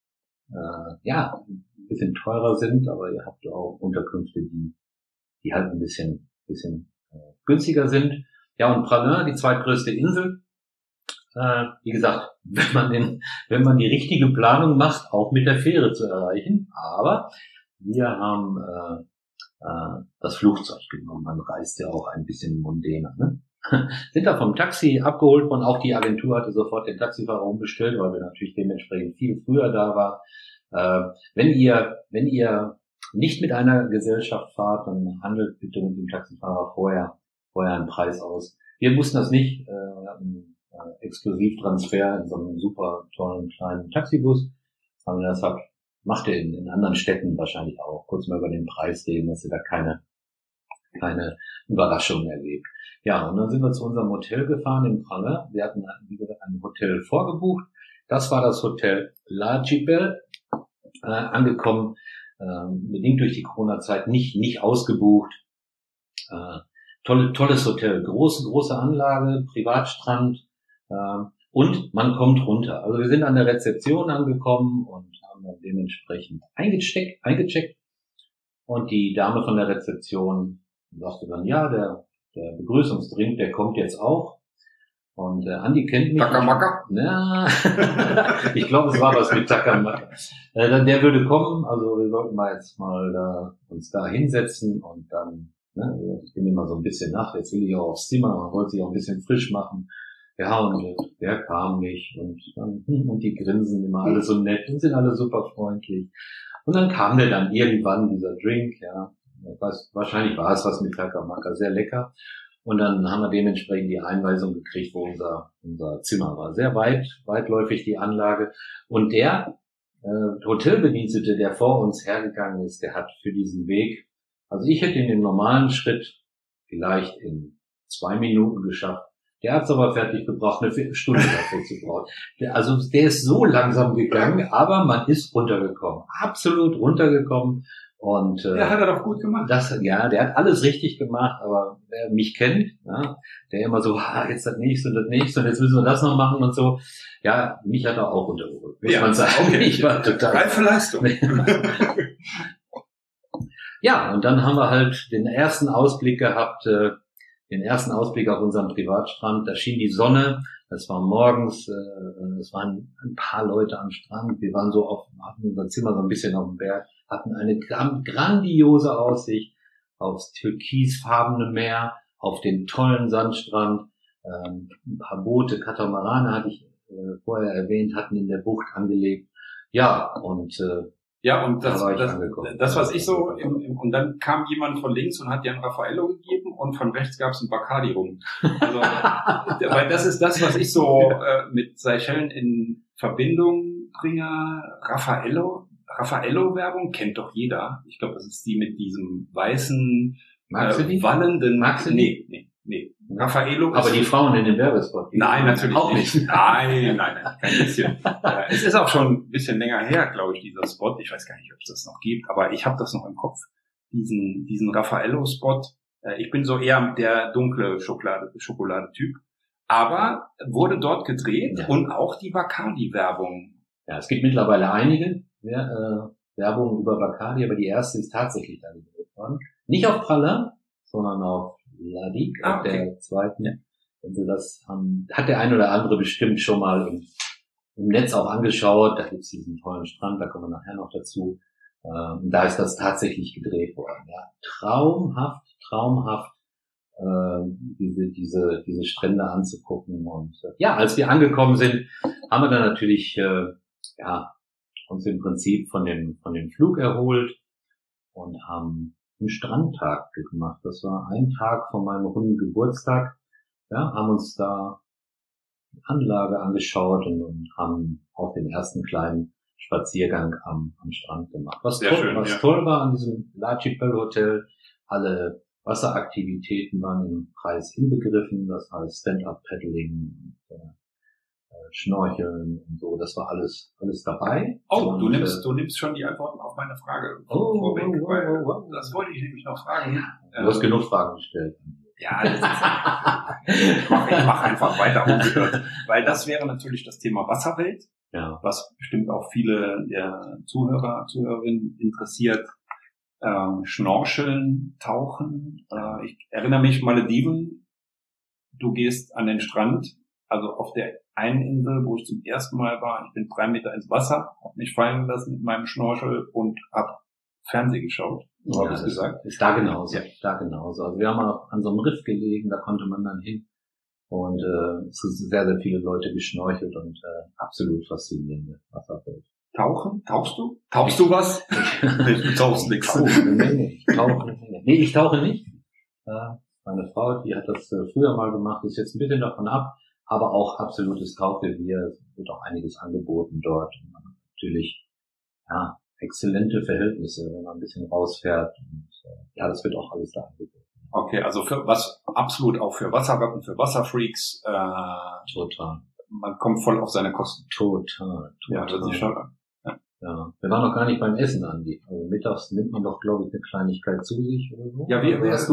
ein bisschen teurer sind, aber ihr habt auch Unterkünfte, die halt ein bisschen günstiger sind. Ja, und Praslin, die zweitgrößte Insel, wie gesagt, wenn man die richtige Planung macht, auch mit der Fähre zu erreichen. Aber wir haben das Flugzeug genommen. Man reist ja auch ein bisschen mondäner, ne? Sind da vom Taxi abgeholt worden. Auch die Agentur hatte sofort den Taxifahrer umbestellt, weil wir natürlich dementsprechend viel früher da waren. Wenn ihr nicht mit einer Gesellschaft fahrt, dann handelt bitte mit dem Taxifahrer vorher einen Preis aus. Wir mussten das nicht. Wir hatten Exklusivtransfer in so einem super tollen kleinen Taxibus. Aber das macht ihr in anderen Städten wahrscheinlich auch. Kurz mal über den Preis reden, dass ihr da keine Überraschungen erlebt. Ja, und dann sind wir zu unserem Hotel gefahren in Prague. Wir hatten ein Hotel vorgebucht. Das war das Hotel L'Archipel. Angekommen, bedingt durch die Corona-Zeit nicht ausgebucht. Tolles Hotel, große Anlage, Privatstrand, und man kommt runter. Also wir sind an der Rezeption angekommen und haben dann dementsprechend eingecheckt. Und die Dame von der Rezeption sagte dann, ja, der Begrüßungsdrink, der kommt jetzt auch. Und Andi kennt mich. Takamaka? Ja, ich glaube, es war was mit Takamaka. Der würde kommen, also wir sollten jetzt mal uns da hinsetzen und dann, ne, ich bin immer so ein bisschen nach, jetzt will ich auch aufs Zimmer, man wollte sich auch ein bisschen frisch machen. Ja, und der kam nicht und die grinsen immer alle so nett und sind alle super freundlich. Und dann kam der dann irgendwann, dieser Drink, ja, ich weiß, wahrscheinlich war es was mit Takamaka, sehr lecker. Und dann haben wir dementsprechend die Einweisung gekriegt, wo unser Zimmer war. Sehr weitläufig die Anlage. Und der Hotelbedienstete, der vor uns hergegangen ist, der hat für diesen Weg, also ich hätte ihn im normalen Schritt vielleicht in 2 Minuten geschafft. Der hat es aber fertig gebracht, eine Viertelstunde dafür zu brauchen. Der ist so langsam gegangen, aber man ist runtergekommen. Absolut runtergekommen. Und ja, hat er doch gut gemacht. Der hat alles richtig gemacht, aber wer mich kennt, ja, der immer so, jetzt das nächste und jetzt müssen wir das noch machen und so. Ja, mich hat er auch runtergeholt, muss man sagen. Okay. Ich war total reife Leistung. Ja, und dann haben wir halt den ersten Ausblick gehabt, auf unseren Privatstrand. Da schien die Sonne, das war morgens, es waren ein paar Leute am Strand. Wir waren hatten unser Zimmer so ein bisschen auf dem Berg, hatten eine grandiose Aussicht aufs türkisfarbene Meer, auf den tollen Sandstrand. Ein paar Boote, Katamarane hatte ich vorher erwähnt, hatten in der Bucht angelegt. Ja, und das, was ich so, und dann kam jemand von links und hat dir ein Raffaello gegeben und von rechts gab es ein Bacardi rum. Also, weil das ist das, was ich so mit Seychellen in Verbindung bringe. Raffaello-Werbung kennt doch jeder. Ich glaube, das ist die mit diesem weißen, wallenden... Magst du die? Nee. Raffaello. Aber die Frauen in den Werbespot. Nein, natürlich auch nicht. Nein, kein bisschen. Es ist auch schon ein bisschen länger her, glaube ich, dieser Spot. Ich weiß gar nicht, ob es das noch gibt, aber ich habe das noch im Kopf. Diesen Raffaello-Spot. Ich bin so eher der dunkle Schokolade-Typ. Aber wurde dort gedreht, ja. Und auch die Bacardi-Werbung. Ja, es gibt mittlerweile einige Werbungen über Bacardi, aber die erste ist tatsächlich da gedreht worden. Nicht auf Praslin, sondern auf Ladik, okay. Der zweiten. Ja. Und das hat der ein oder andere bestimmt schon mal im Netz auch angeschaut. Da gibt's diesen tollen Strand, da kommen wir nachher noch dazu. Und da ist das tatsächlich gedreht worden. Ja, traumhaft, diese Strände anzugucken. Und ja, als wir angekommen sind, haben wir dann natürlich uns im Prinzip von dem Flug erholt und haben einen Strandtag gemacht. Das war ein Tag von meinem runden Geburtstag. Ja, haben uns da die Anlage angeschaut und haben auch den ersten kleinen Spaziergang am Strand gemacht. Was toll war an diesem L'Archipel Hotel, alle Wasseraktivitäten waren im Preis inbegriffen, das heißt Stand-Up-Paddling und Schnorcheln und so, das war alles dabei. Oh, und, du nimmst schon die Antworten auf meine Frage vorweg, weil das wollte ich nämlich noch fragen. Du hast genug Fragen gestellt. Ja, ich mach einfach weiter ungehört, weil das wäre natürlich das Thema Wasserwelt, ja, was bestimmt auch viele der Zuhörerinnen interessiert. Schnorcheln, Tauchen. Ich erinnere mich, Malediven du gehst an den Strand, also auf der einen Insel, wo ich zum ersten Mal war, ich bin 3 Meter ins Wasser, habe mich fallen lassen mit meinem Schnorchel und habe Fernsehen geschaut. So habe ich gesagt. Ist da genauso, da genauso. Also wir haben auch an so einem Riff gelegen, da konnte man dann hin. Und es sind sehr, sehr viele Leute geschnorchelt und absolut faszinierende Wasserwelt. Tauchen? Tauchst du? Tauchst du was? Du tauchst nichts. Ich tauche nicht. Meine Frau, die hat das früher mal gemacht, ist jetzt ein bisschen davon ab, aber auch absolutes Tauchrevier. Es wird auch einiges angeboten dort. Und man hat natürlich, ja, exzellente Verhältnisse, wenn man ein bisschen rausfährt. Und ja, das wird auch alles da angeboten. Okay, also für was absolut auch für Wasserratten, für Wasserfreaks. Total. Man kommt voll auf seine Kosten. Total. Ja, das ist schon. Ja, wir waren noch gar nicht beim Essen, Andi. Also mittags nimmt man doch, glaube ich, eine Kleinigkeit zu sich oder so. Ja,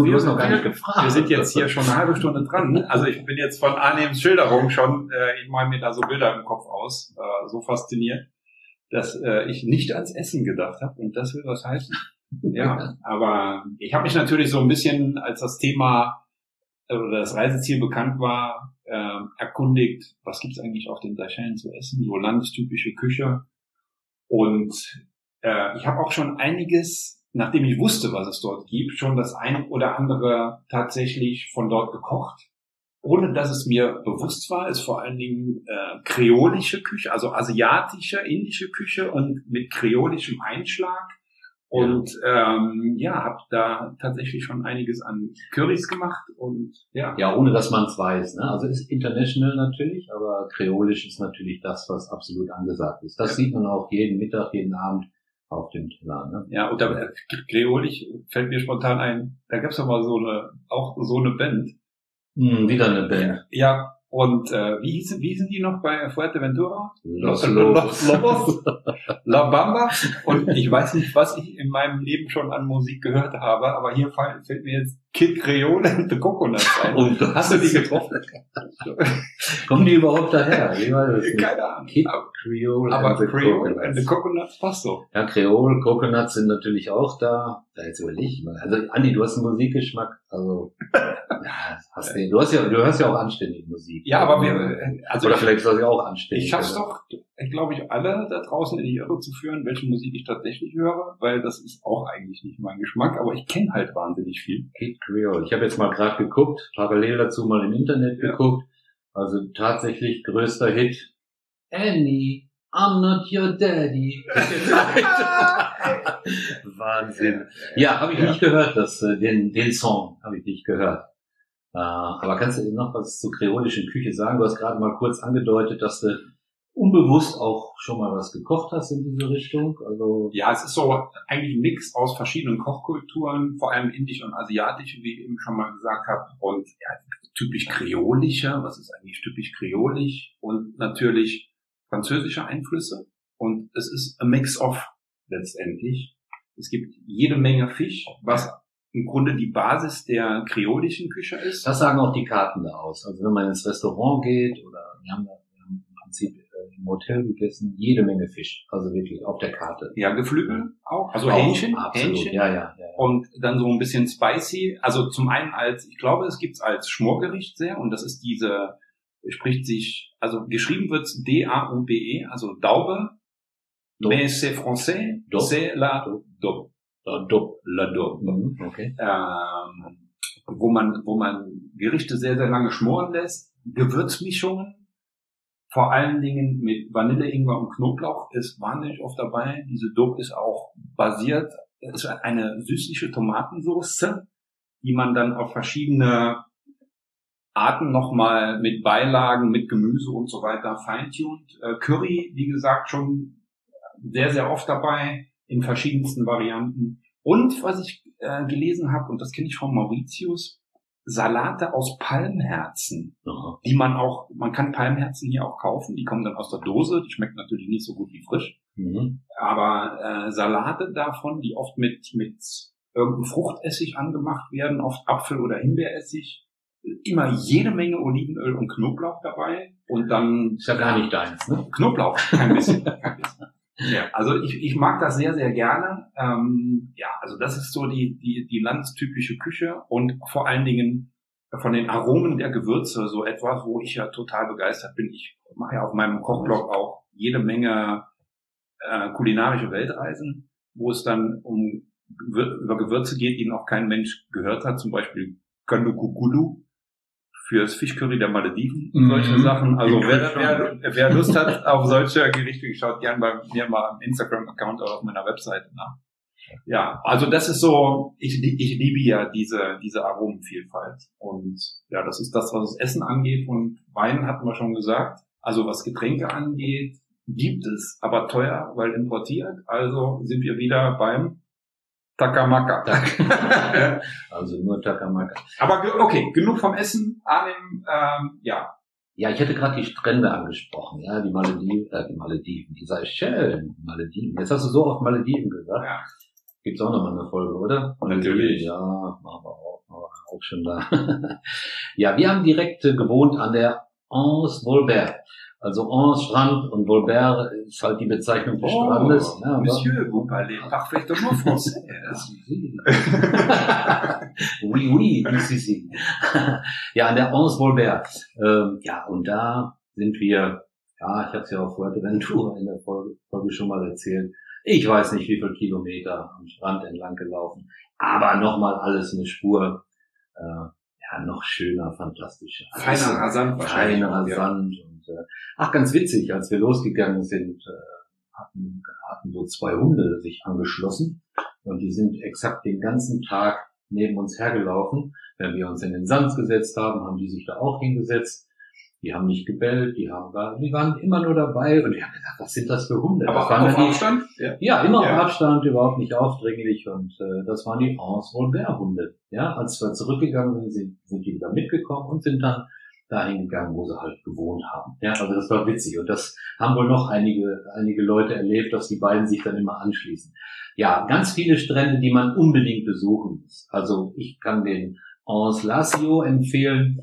wir sind jetzt hier schon eine halbe Stunde dran. Also ich bin jetzt von Arnems Schilderung schon, ich male mir da so Bilder im Kopf aus, so fasziniert, dass ich nicht ans Essen gedacht habe. Und das will was heißen. Ja, aber ich habe mich natürlich so ein bisschen, als das Thema oder das Reiseziel bekannt war, erkundigt, was gibt's eigentlich auf den Seychellen zu essen, so landestypische Küche. Und ich habe auch schon einiges, nachdem ich wusste, was es dort gibt, schon das ein oder andere tatsächlich von dort gekocht. Ohne dass es mir bewusst war, ist vor allen Dingen kreolische Küche, also asiatische, indische Küche und mit kreolischem Einschlag. Und habe da tatsächlich schon einiges an Currys gemacht und ja. Ja, ohne dass man es weiß, ne? Also ist international natürlich, aber kreolisch ist natürlich das, was absolut angesagt ist. Das sieht man auch jeden Mittag, jeden Abend auf dem Teller, ne? Ja, und da kreolisch fällt mir spontan ein, da gab's doch mal so eine Band. Wieder eine Band. Ja. Und wie hießen die noch bei Fuerteventura? Los Lobos. La Bamba. Und ich weiß nicht, was ich in meinem Leben schon an Musik gehört habe, aber hier fällt mir jetzt Kid Creole and the Coconuts ein. Und hast du die getroffen? Kommen die überhaupt daher? Keine Ahnung. Kid Creole aber Creole and the Coconuts passt so. Ja, Creole, Coconuts sind natürlich auch da. Da jetzt überlege ich mal. Also Andi, du hast einen Musikgeschmack. Also du hörst ja auch anständige Musik. Ja, aber oder vielleicht soll ja auch anständig. Ich schaff's doch, glaube ich, alle da draußen in die Irre zu führen, welche Musik ich tatsächlich höre, weil das ist auch eigentlich nicht mein Geschmack, aber ich kenne halt wahnsinnig viel. Kid Creole. Ich habe jetzt mal gerade geguckt, parallel dazu mal im Internet geguckt. Also tatsächlich größter Hit. Annie, I'm not your daddy. Wahnsinn. Ja, habe ich nicht gehört, den Song habe ich nicht gehört. Aber kannst du noch was zur kreolischen Küche sagen? Du hast gerade mal kurz angedeutet, dass du unbewusst auch schon mal was gekocht hast in diese Richtung. Also ja, es ist so eigentlich ein Mix aus verschiedenen Kochkulturen, vor allem indisch und asiatisch, wie ich eben schon mal gesagt habe. Und ja, typisch kreolische, was ist eigentlich typisch kreolisch? Und natürlich französische Einflüsse. Und es ist a mix of letztendlich. Es gibt jede Menge Fisch, was im Grunde die Basis der kreolischen Küche ist. Das sagen auch die Karten da aus. Also wenn man ins Restaurant geht oder wir haben im Prinzip im Hotel gegessen, jede Menge Fisch. Also wirklich auf der Karte. Ja, Geflügel auch. Also Hähnchen. Absolut. Hähnchen. Ja. Und dann so ein bisschen spicy. Also zum einen ich glaube, es gibt's als Schmorgericht sehr. Und das ist geschrieben wird's D-A-U-B-E, also Daube. Mais c'est français, c'est la daube. La daube. Okay. Wo man Gerichte sehr, sehr lange schmoren lässt. Gewürzmischungen, vor allen Dingen mit Vanille, Ingwer und Knoblauch, ist wahnsinnig oft dabei. Diese Daube ist auch basiert, es ist eine süßliche Tomatensauce, die man dann auf verschiedene Arten nochmal mit Beilagen, mit Gemüse und so weiter feintunt. Curry, wie gesagt, schon sehr, sehr oft dabei, in verschiedensten Varianten. Und was ich gelesen habe, und das kenne ich von Mauritius, Salate aus Palmherzen, die man kann Palmherzen hier auch kaufen, die kommen dann aus der Dose, die schmeckt natürlich nicht so gut wie frisch, aber Salate davon, die oft mit irgendeinem Fruchtessig angemacht werden, oft Apfel- oder Himbeeressig, immer jede Menge Olivenöl und Knoblauch dabei und dann... Ist ja gar nicht deins, ne? Knoblauch, kein bisschen. Ja, also ich mag das sehr, sehr gerne. Also das ist so die landestypische Küche und vor allen Dingen von den Aromen der Gewürze so etwas, wo ich ja total begeistert bin. Ich mache ja auf meinem Kochblog auch jede Menge kulinarische Weltreisen, wo es dann über Gewürze geht, die noch kein Mensch gehört hat, zum Beispiel Gandukugulu für das Fischcurry der Malediven, solche Sachen. Also wer Lust hat auf solche Gerichte, schaut gern bei mir mal am Instagram-Account oder auf meiner Webseite nach. Ja, also das ist so, ich liebe ja diese Aromenvielfalt. Und ja, das ist das, was das Essen angeht. Und Wein hatten wir schon gesagt. Also was Getränke angeht, gibt es, aber teuer, weil importiert. Also sind wir wieder beim Takamaka. Also nur Takamaka. Aber okay, genug vom Essen. Arnim, ja. Ja, ich hätte gerade die Strände angesprochen, ja, die Malediven, die Seychellen, Malediven. Jetzt hast du so oft Malediven gesagt. Ja. Gibt's auch nochmal eine Folge, oder? Natürlich. Ja, machen wir auch schon da. Ja, wir haben direkt gewohnt an der Anse Volbert. Also Anse Strand und Volbert ist halt die Bezeichnung des Strandes. Ja, Monsieur, vous parlez parfaitement français. Oui, oui, si. Ja, an der Anse Volbert. Ja, und da sind wir, ja, ich habe es ja auf Fuerteventura in der Folge schon mal erzählt. Ich weiß nicht, wie viele Kilometer am Strand entlang gelaufen, aber nochmal alles eine Spur, ja, noch schöner, fantastischer. Feinerer Sand wahrscheinlich. Feinerer Sand und, ach, ganz witzig, als wir losgegangen sind, hatten so 2 Hunde sich angeschlossen und die sind exakt den ganzen Tag neben uns hergelaufen. Wenn wir uns in den Sand gesetzt haben die sich da auch hingesetzt. Die haben nicht gebellt, die waren immer nur dabei und ich habe gedacht, was sind das für Hunde? Aber auf Abstand? Ja, immer auf Abstand, überhaupt nicht aufdringlich und das waren die Anse Volbert Hunde. Ja, als wir zurückgegangen sind die wieder mitgekommen und sind dann dahin gegangen, wo sie halt gewohnt haben. Ja, also das war witzig und das haben wohl noch einige Leute erlebt, dass die beiden sich dann immer anschließen. Ja, ganz viele Strände, die man unbedingt besuchen muss. Also ich kann den Anse Lazio empfehlen.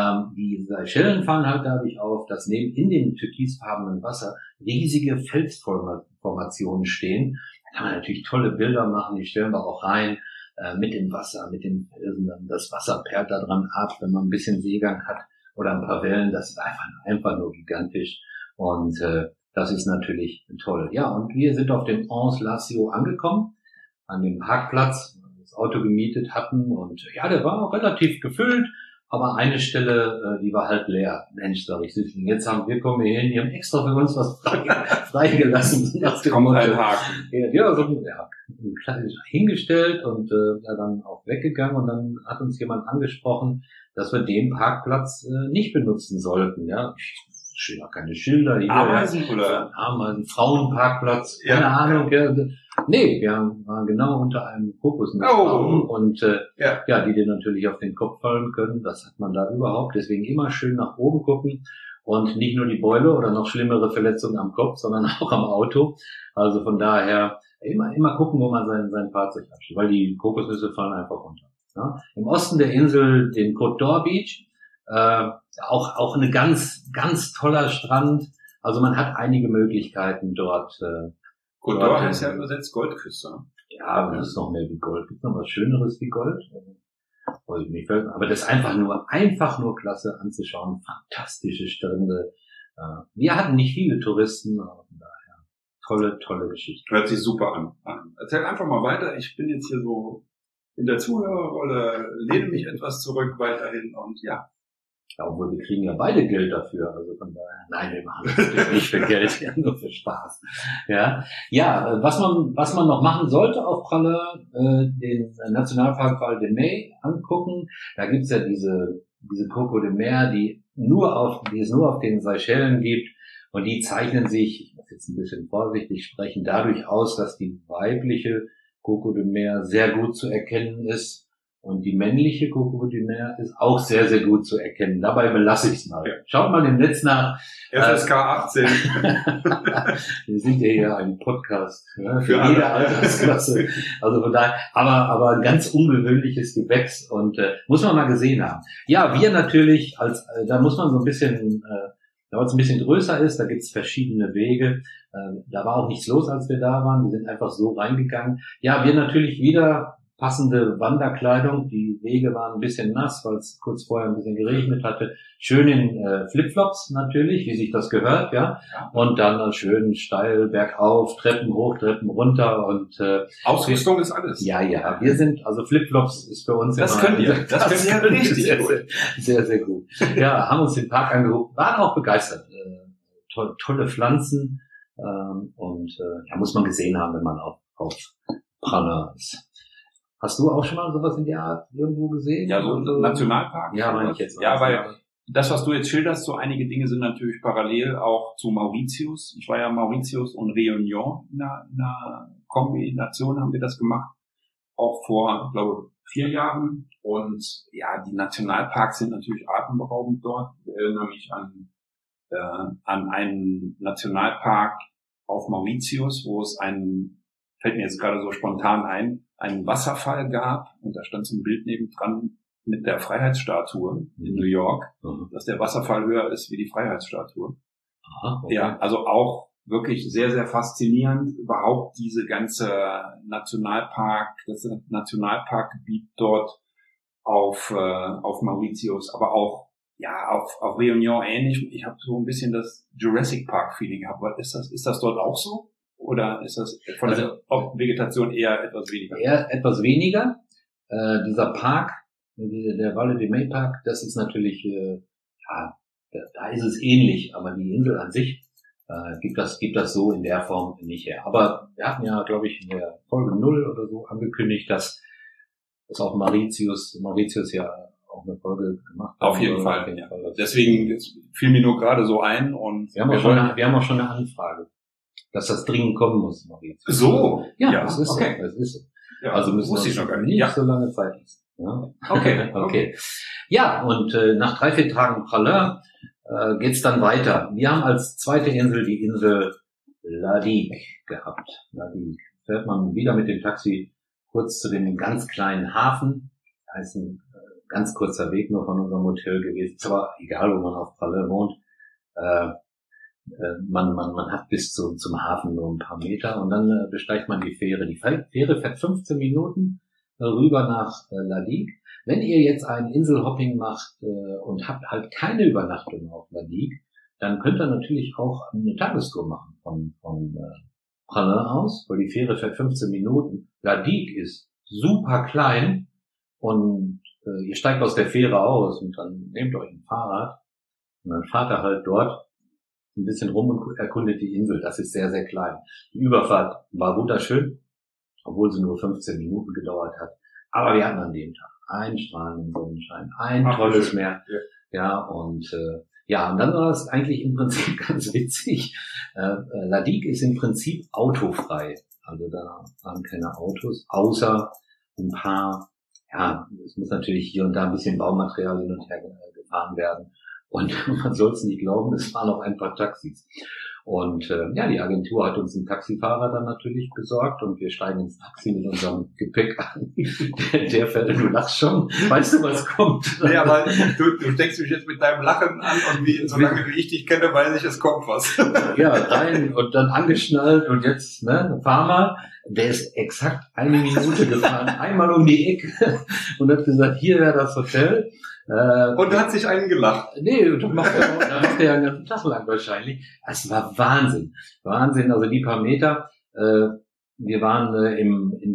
Die Seychellen fallen halt dadurch auf, dass in dem türkisfarbenen Wasser riesige Felsformationen stehen. Da kann man natürlich tolle Bilder machen, die stellen wir auch rein, mit dem Wasser, mit den Felsen. Das Wasser perlt da dran ab, wenn man ein bisschen Seegang hat oder ein paar Wellen. Das ist einfach nur gigantisch. Und das ist natürlich toll. Ja, und wir sind auf dem Anse Lazio angekommen, an dem Parkplatz, das Auto gemietet hatten und ja, der war auch relativ gefüllt, aber eine Stelle, die war halt leer. Mensch, sag ich, jetzt wir kommen hier hin, die haben extra für uns was freigelassen. Kommt ein Haken. Ja, so ein kleines hingestellt und ja, dann auch weggegangen und dann hat uns jemand angesprochen, dass wir den Parkplatz nicht benutzen sollten. Ja, stehen auch keine Schilder hier. Ameisen oder? Ameisen, Frauenparkplatz, keine Ahnung. Ja. Nee, wir waren genau unter einem Kokosnussbaum und die dir natürlich auf den Kopf fallen können. Das hat man da überhaupt. Deswegen immer schön nach oben gucken und nicht nur die Beule oder noch schlimmere Verletzungen am Kopf, sondern auch am Auto. Also von daher immer gucken, wo man sein Fahrzeug abstellt, weil die Kokosnüsse fallen einfach runter. Ja? Im Osten der Insel den Côte d'Or Beach, auch eine ganz, ganz toller Strand. Also man hat einige Möglichkeiten dort. Côte d'Or heißt ja übersetzt Goldküste. Ja, das ist noch mehr wie Gold. Gibt es noch was Schöneres wie Gold? Aber das ist einfach nur klasse anzuschauen. Fantastische Strände. Wir hatten nicht viele Touristen, aber von daher tolle Geschichte. Hört sich super an. Erzähl einfach mal weiter. Ich bin jetzt hier so in der Zuhörerrolle, lehne mich etwas zurück weiterhin und ja. Ja, obwohl wir kriegen ja beide Geld dafür, also von daher, nein, wir machen das nicht für Geld, ja, nur für Spaß. Ja, was man noch machen sollte auf Pralle, den Nationalpark Val de Mai angucken. Da gibt's ja diese Coco de Mer, die es nur auf den Seychellen gibt und die zeichnen sich, ich muss jetzt ein bisschen vorsichtig sprechen, dadurch aus, dass die weibliche Coco de Mer sehr gut zu erkennen ist. Und die männliche Coco de Mer ist auch sehr, sehr gut zu erkennen. Dabei belasse ich es mal. Schaut mal im Netz nach. FSK 18. Wir sind ja hier ein Podcast für jede Altersklasse. Also von daher, aber ein ganz ungewöhnliches Gewächs und muss man mal gesehen haben. Ja, wir natürlich, da muss man so ein bisschen, weil es ein bisschen größer ist, da gibt's verschiedene Wege. Da war auch nichts los, als wir da waren. Wir sind einfach so reingegangen. Ja, wir natürlich wieder passende Wanderkleidung. Die Wege waren ein bisschen nass, weil es kurz vorher ein bisschen geregnet hatte. Schön in Flipflops natürlich, wie sich das gehört, ja. Und dann schön steil bergauf, Treppen hoch, Treppen runter und Ausrüstung ist alles. Ja, wir sind, also Flipflops ist für uns das immer... Könnt ihr. Das könnt ihr richtig sehr, gut. Sehr, sehr gut. Ja, haben uns den Park angeguckt, waren auch begeistert. Tolle Pflanzen und muss man gesehen haben, wenn man auf Prana ist. Hast du auch schon mal sowas in der Art irgendwo gesehen? Ja, so ein Nationalpark. Ja, meine ich jetzt. Ja, weil das, was du jetzt schilderst, so einige Dinge sind natürlich parallel auch zu Mauritius. Ich war ja Mauritius und Réunion in einer Kombination haben wir das gemacht. Auch vor, glaube ich, 4 Jahren. Und ja, die Nationalparks sind natürlich atemberaubend dort. Ich erinnere mich an einen Nationalpark auf Mauritius, wo es fällt mir jetzt gerade so spontan einen Wasserfall gab und da stand so ein Bild nebendran mit der Freiheitsstatue in New York, dass der Wasserfall höher ist wie die Freiheitsstatue. Aha, okay. Ja, also auch wirklich sehr, sehr faszinierend, überhaupt diese ganze das Nationalparkgebiet dort auf Mauritius, aber auch auf Réunion ähnlich. Ich habe so ein bisschen das Jurassic Park Feeling gehabt. Ist das dort auch so? Oder ist das von der Vegetation eher etwas weniger? Eher etwas weniger. Dieser Park, der Valle de Mai Park, das ist natürlich, da ist es ähnlich, aber die Insel an sich gibt das so in der Form nicht her. Aber wir hatten ja, glaube ich, in der Folge 0 oder so angekündigt, dass auch Mauritius ja auch eine Folge gemacht hat. Auf jeden Fall. Ja. Deswegen fiel mir nur gerade so ein und wir haben auch schon eine Anfrage, dass das dringend kommen muss, Mauritius. So? Ja, das ist okay. So. Das ist so. Ja, also müssen wir nicht so lange Zeit lassen. Ja? Okay. Ja, und nach 3-4 Tagen Pralin geht's dann weiter. Wir haben als zweite Insel die Insel La Digue gehabt. La Digue. Fährt man wieder mit dem Taxi kurz zu dem ganz kleinen Hafen. Das heißt ein ganz kurzer Weg nur von unserem Hotel gewesen. Ist aber egal, wo man auf Pralin wohnt. Man hat bis zum Hafen nur ein paar Meter und dann besteigt man die Fähre. Die Fähre fährt 15 Minuten rüber nach La Digue. Wenn ihr jetzt ein Inselhopping macht und habt halt keine Übernachtung auf La Digue, dann könnt ihr natürlich auch eine Tagestour machen von Pralin aus, weil die Fähre fährt 15 Minuten. La Digue ist super klein und ihr steigt aus der Fähre aus und dann nehmt euch ein Fahrrad und dann fahrt ihr halt dort ein bisschen rum und erkundet die Insel. Das ist sehr, sehr klein. Die Überfahrt war wunderschön, obwohl sie nur 15 Minuten gedauert hat. Aber wir hatten an dem Tag einen strahlenden Sonnenschein, ein tolles Meer. Ja, und dann war es eigentlich im Prinzip ganz witzig. La Digue ist im Prinzip autofrei. Also da waren keine Autos, außer ein paar, es muss natürlich hier und da ein bisschen Baumaterial hin und her gefahren werden. Und man soll es nicht glauben, es waren auch ein paar Taxis. Und die Agentur hat uns einen Taxifahrer dann natürlich besorgt und wir steigen ins Taxi mit unserem Gepäck an. Der fährt, du lachst schon, weißt du, was kommt? Nee, aber du steckst mich jetzt mit deinem Lachen an und solange wie ich dich kenne, weiß ich, es kommt was. Ja, rein und dann angeschnallt und jetzt, fahr mal. Der ist exakt 1 Minute gefahren, einmal um die Ecke und hat gesagt, hier wäre das Hotel. Und hat sich einen gelacht. Nee, das macht er ja einen ganzen Tag lang wahrscheinlich. Es war Wahnsinn. Wahnsinn, also die paar Meter. Wir waren in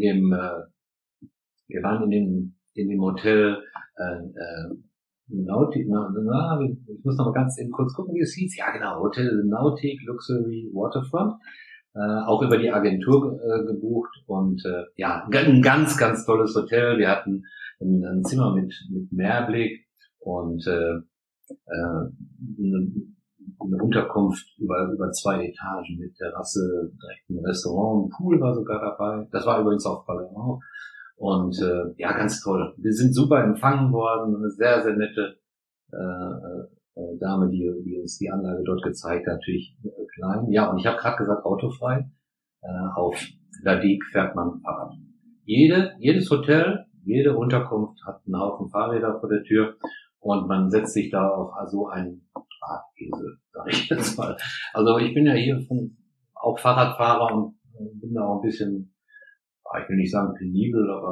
dem Hotel Nautic, ich muss noch mal ganz eben kurz gucken, wie es hieß. Ja, genau, Hotel Nautic Luxury Waterfront. Auch über die Agentur gebucht und ein ganz, ganz tolles Hotel. Wir hatten ein Zimmer mit Meerblick und eine Unterkunft über 2 Etagen mit Terrasse, direkt ein Restaurant, ein Pool war sogar dabei. Das war übrigens auf Palermo. Und ganz toll. Wir sind super empfangen worden. Eine sehr, sehr nette Dame, die uns die Anlage dort gezeigt hat, natürlich klein. Ja, und ich habe gerade gesagt, autofrei. Auf La Digue fährt man Fahrrad. Jedes Hotel, jede Unterkunft hat einen Haufen Fahrräder vor der Tür und man setzt sich da auf so einen Drahtesel, sage ich jetzt mal. Also ich bin ja hier auch Fahrradfahrer und bin da auch ein bisschen, ich will nicht sagen penibel, aber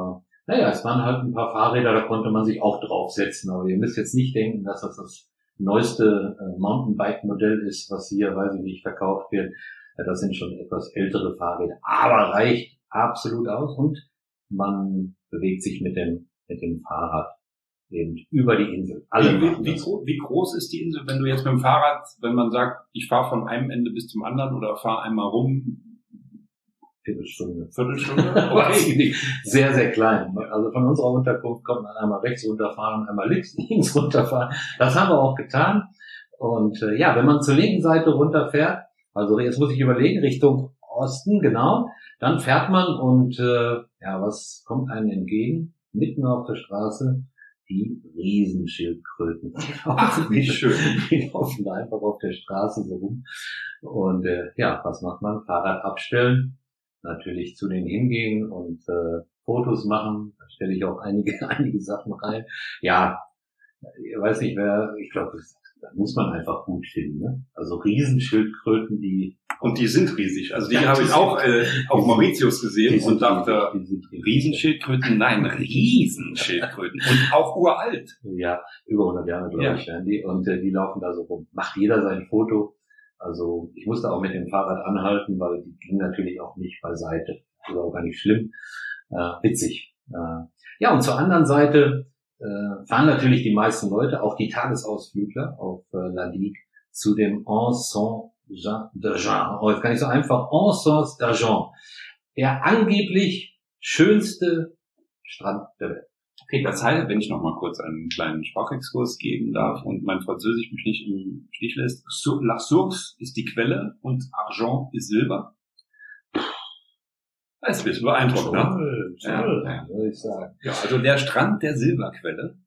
Naja, es waren halt ein paar Fahrräder, da konnte man sich auch draufsetzen. Aber ihr müsst jetzt nicht denken, dass das neueste Mountainbike-Modell ist, was hier, weiß ich nicht, verkauft wird. Das sind schon etwas ältere Fahrräder. Aber reicht absolut aus und man bewegt sich mit dem Fahrrad eben über die Insel. Wie groß ist die Insel, wenn du jetzt mit dem Fahrrad, wenn man sagt, ich fahre von einem Ende bis zum anderen oder fahre einmal rum? Viertelstunde. Okay. Sehr, sehr klein. Also von unserer Unterkunft kommt man einmal rechts runterfahren und einmal links runterfahren. Das haben wir auch getan. Und wenn man zur linken Seite runterfährt, also jetzt muss ich überlegen, Richtung Osten, genau, dann fährt man und was kommt einem entgegen? Mitten auf der Straße die Riesenschildkröten. Ach, wie schön. Die laufen da einfach auf der Straße so rum. Und was macht man? Fahrrad abstellen, natürlich zu denen hingehen und Fotos machen. Da stelle ich auch einige Sachen rein. Ja, ich weiß nicht wer, ich glaube, das muss man einfach gut finden. Ne? Also Riesenschildkröten, und die sind riesig. Also die habe ich auch auf Mauritius gesehen und dachte, Riesenschildkröten, nein, Riesenschildkröten. Und auch uralt. Ja, über 100 Jahre, glaube ich, werden die. Und die laufen da so rum. Macht jeder sein Foto. Also ich musste auch mit dem Fahrrad anhalten, weil die ging natürlich auch nicht beiseite. Das war auch gar nicht schlimm. Witzig. Und zur anderen Seite fahren natürlich die meisten Leute, auch die Tagesausflügler auf La Digue, zu dem Anse d'Argent. Oh, jetzt kann ich so einfach. Anse d'Argent. Der angeblich schönste Strand der Welt. Okay, das heißt, wenn ich noch mal kurz einen kleinen Sprachexkurs geben darf und mein Französisch mich nicht im Stich lässt. La Source ist die Quelle und Argent ist Silber. Das ist beeindruckend, ne? Ja, würde ich sagen. Ja, also der Strand der Silberquelle.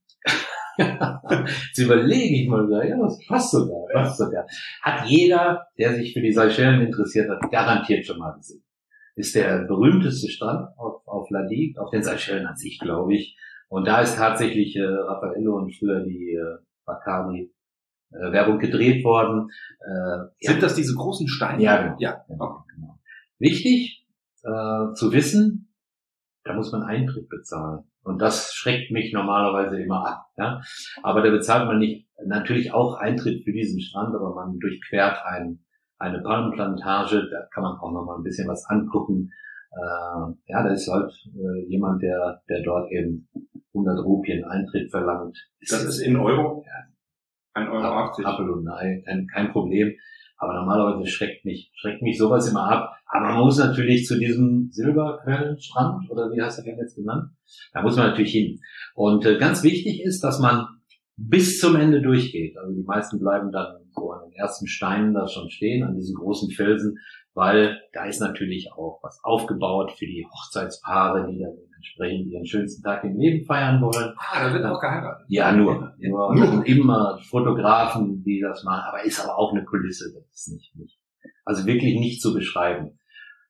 Jetzt überlege ich mal, das passt sogar. Hat jeder, der sich für die Seychellen interessiert hat, garantiert schon mal gesehen. Ist der berühmteste Strand auf La Digue, auf den Seychellen an sich, glaube ich. Und da ist tatsächlich Raffaello und früher die Bacardi Werbung gedreht worden. Sind das diese großen Steine? Ja, Okay. Genau. Wichtig zu wissen, da muss man Eintritt bezahlen. Und das schreckt mich normalerweise immer ab. Ja? Aber da bezahlt man nicht, natürlich auch Eintritt für diesen Strand, aber man durchquert eine Palmenplantage, da kann man auch noch mal ein bisschen was angucken. Da ist halt jemand, der dort eben 100 Rupien Eintritt verlangt. Das ist in Euro? Ja. 1,80 Euro. Absolut, nein, kein Problem. Aber normalerweise schreckt mich sowas immer ab. Aber man muss natürlich zu diesem Silberquellenstrand, oder wie hast du den jetzt genannt? Da muss man natürlich hin. Und ganz wichtig ist, dass man bis zum Ende durchgeht. Also die meisten bleiben dann so an den ersten Steinen da schon stehen, an diesen großen Felsen, weil da ist natürlich auch was aufgebaut für die Hochzeitspaare, die dann entsprechend ihren schönsten Tag im Leben feiern wollen. Da wird auch geheiratet. Ja, nur. Immer Fotografen, die das machen, aber ist aber auch eine Kulisse, das ist nicht. Also wirklich nicht zu beschreiben.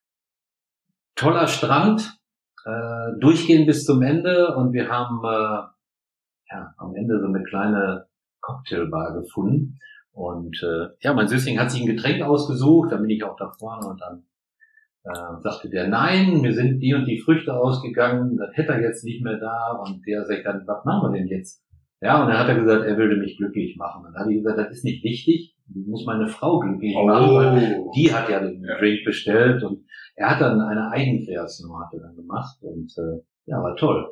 Toller Strand, durchgehen bis zum Ende und wir haben am Ende so eine kleine Cocktailbar gefunden. Und mein Süßling hat sich ein Getränk ausgesucht, dann bin ich auch da vorne und dann sagte der, nein, mir sind die und die Früchte ausgegangen, das hätte er jetzt nicht mehr da. Und der sagt dann, was machen wir denn jetzt? Ja, und dann hat er gesagt, er würde mich glücklich machen. Und dann habe ich gesagt, das ist nicht wichtig, ich muss meine Frau glücklich machen, weil die hat ja den Drink bestellt. Und er hat dann eine Eigenkreation gemacht und war toll.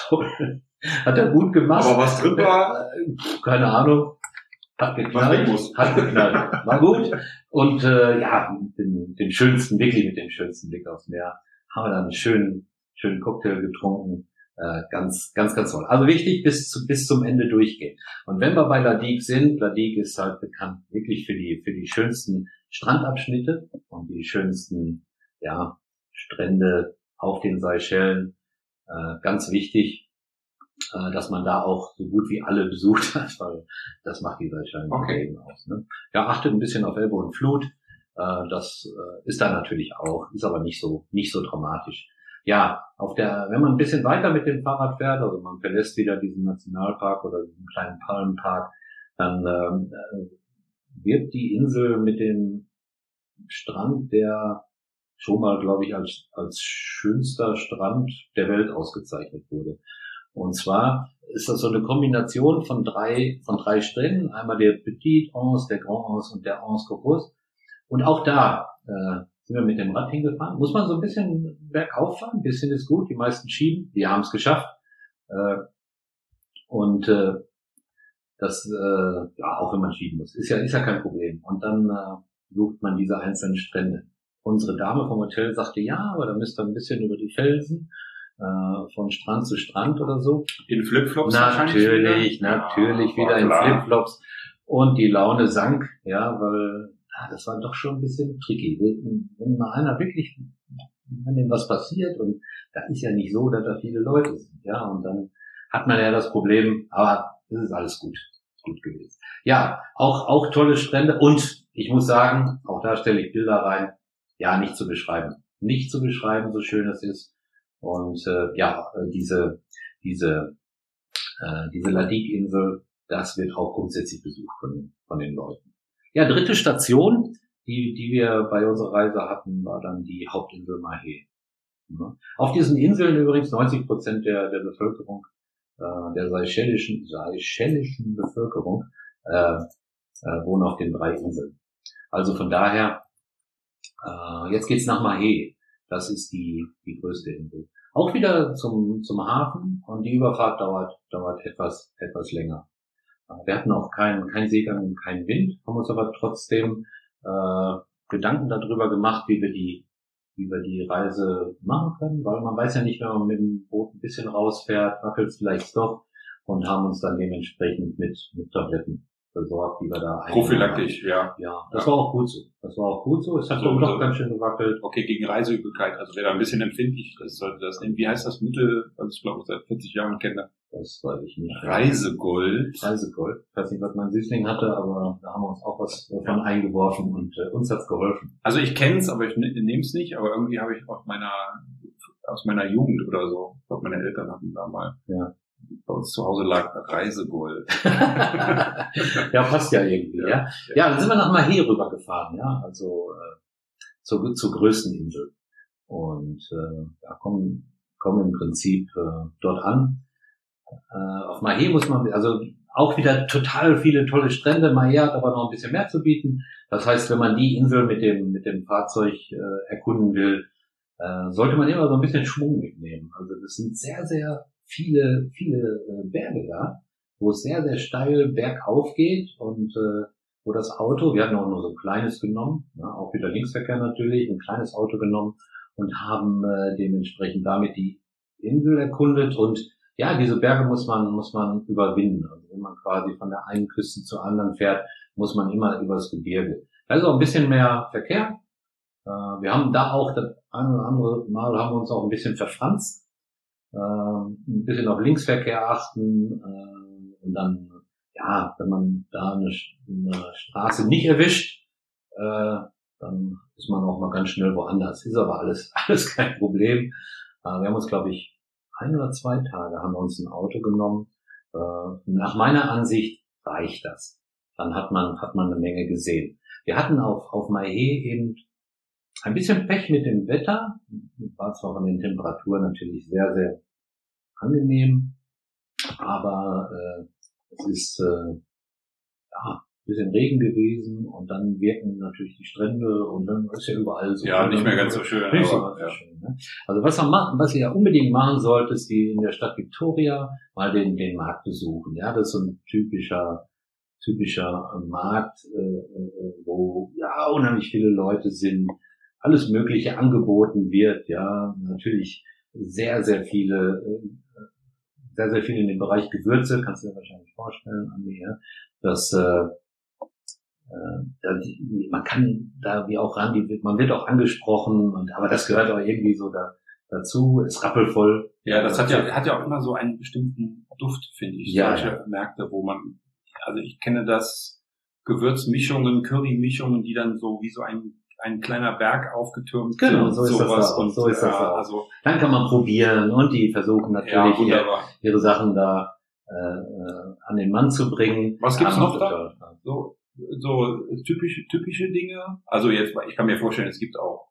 Hat er gut gemacht. Aber was drin war? Keine Ahnung. Hat geknallt. War gut. Und den schönsten, wirklich mit dem schönsten Blick aufs Meer, haben wir dann einen schönen Cocktail getrunken. Ganz, ganz, ganz toll. Also wichtig, bis zum Ende durchgehen. Und wenn wir bei La Digue sind, La Digue ist halt bekannt wirklich für die schönsten Strandabschnitte und die schönsten, Strände auf den Seychellen. Ganz wichtig, dass man da auch so gut wie alle besucht hat, weil das macht die Seychellen eben aus. Ne? Ja, achtet ein bisschen auf Ebbe und Flut. Das ist da natürlich auch, ist aber nicht so dramatisch. Ja, wenn man ein bisschen weiter mit dem Fahrrad fährt, also man verlässt wieder diesen Nationalpark oder diesen kleinen Palmenpark, dann wird die Insel mit dem Strand, der schon mal, glaube ich, als schönster Strand der Welt ausgezeichnet wurde. Und zwar ist das so eine Kombination von drei Stränden. Einmal der Petit Anse, der Grand Anse und der Anse Corpus. Und auch da sind wir mit dem Rad hingefahren. Muss man so ein bisschen bergauf fahren. Ein bisschen ist gut. Die meisten schieben. Die haben es geschafft. Auch wenn man schieben muss. Ist ja kein Problem. Und dann sucht man diese einzelnen Strände. Unsere Dame vom Hotel sagte, ja, aber da müsst ihr ein bisschen über die Felsen, von Strand zu Strand oder so. In Flipflops natürlich wieder in Flipflops. Und die Laune sank, ja, weil das war doch schon ein bisschen tricky. Wenn mal einer wirklich, wenn dem was passiert, und da ist ja nicht so, dass da viele Leute sind, ja, und dann hat man ja das Problem, aber es ist alles gut gewesen. Ja, auch tolle Strände, und ich muss sagen, auch da stelle ich Bilder rein, ja, nicht zu beschreiben, so schön es ist. Und diese Ladik-Insel, das wird auch grundsätzlich besucht von den Leuten. Ja, dritte Station, die wir bei unserer Reise hatten, war dann die Hauptinsel Mahé. Ja. Auf diesen Inseln übrigens 90% der Bevölkerung, der seychellischen Bevölkerung, wohnen auf den 3 Inseln. Also von daher, jetzt geht's nach Mahé. Das ist die größte Insel. Auch wieder zum Hafen, und die Überfahrt dauert etwas länger. Wir hatten auch keinen Seegang und keinen Wind, haben uns aber trotzdem Gedanken darüber gemacht, wie wir die Reise machen können, weil man weiß ja nicht, wenn man mit dem Boot ein bisschen rausfährt, wackelt es vielleicht doch, und haben uns dann dementsprechend mit Tabletten versorgt, die wir da prophylaktisch, ja. Ja, das war auch gut so. Es hat doch ganz schön gewackelt. Okay, gegen Reiseübelkeit. Also wer da ein bisschen empfindlich ist, sollte das nehmen. Wie heißt das Mittel, was ich glaube seit 40 Jahren kenne? Das weiß ich nicht. Reisegold. Ich weiß nicht, was mein Süßling hatte, aber da haben wir uns auch was davon eingeworfen, und uns hat's geholfen. Also ich kenne es, aber ich nehme es nicht. Aber irgendwie habe ich aus meiner Jugend oder so, ich glaube, meine Eltern hatten da mal. Ja. Bei uns zu Hause lag Reisegold. Ja, passt ja irgendwie, ja. Ja, dann sind wir nach Mahé rübergefahren, ja, also zur größten Insel. Und kommen im Prinzip dort an. Auf Mahé muss man, also auch wieder total viele tolle Strände. Mahé hat aber noch ein bisschen mehr zu bieten. Das heißt, wenn man die Insel mit dem Fahrzeug erkunden will, sollte man immer so ein bisschen Schwung mitnehmen. Also das sind sehr, sehr viele Berge da, wo es sehr, sehr steil bergauf geht, und wo das Auto, wir hatten auch nur so ein kleines genommen, ja, auch wieder Linksverkehr natürlich, ein kleines Auto genommen, und haben dementsprechend damit die Insel erkundet. Und ja, diese Berge muss man überwinden. Also wenn man quasi von der einen Küste zur anderen fährt, muss man immer übers Gebirge. Also ein bisschen mehr Verkehr. Wir haben da auch das eine oder andere Mal haben wir uns auch ein bisschen verfranst. Ein bisschen auf Linksverkehr achten, und dann, ja, wenn man da eine Straße nicht erwischt, dann ist man auch mal ganz schnell woanders. Ist aber alles kein Problem. Wir haben uns, glaube ich, 1 oder 2 Tage haben wir uns ein Auto genommen. Nach meiner Ansicht reicht das. Dann hat man eine Menge gesehen. Wir hatten auf Mahé eben ein bisschen Pech mit dem Wetter. War zwar von den Temperaturen natürlich sehr, sehr angenehm, aber es ist ein bisschen Regen gewesen, und dann wirken natürlich die Strände, und dann ist ja überall so. Ja, nicht mehr ganz so schön. Nicht so ganz so schön, ne? Also was ihr ja unbedingt machen sollt, ist in der Stadt Victoria mal den Markt besuchen. Ja, das ist so ein typischer Markt, wo ja unheimlich viele Leute sind, alles Mögliche angeboten wird, ja, natürlich sehr, sehr viele in dem Bereich Gewürze, kannst du dir wahrscheinlich vorstellen, Andi, ja, dass man kann da wie auch ran, man wird auch angesprochen, aber das gehört auch irgendwie so dazu, ist rappelvoll. Ja, das hat ja auch immer so einen bestimmten Duft, finde ich, solche Märkte, wo man, also ich kenne das, Gewürzmischungen, Currymischungen, die dann so wie so ein kleiner Berg aufgetürmt sind. Genau, so ist das auch. So ist das auch. Also, dann kann man probieren, und die versuchen natürlich ihre Sachen da an den Mann zu bringen. Was gibt's noch da? So typische Dinge. Also jetzt, ich kann mir vorstellen, es gibt auch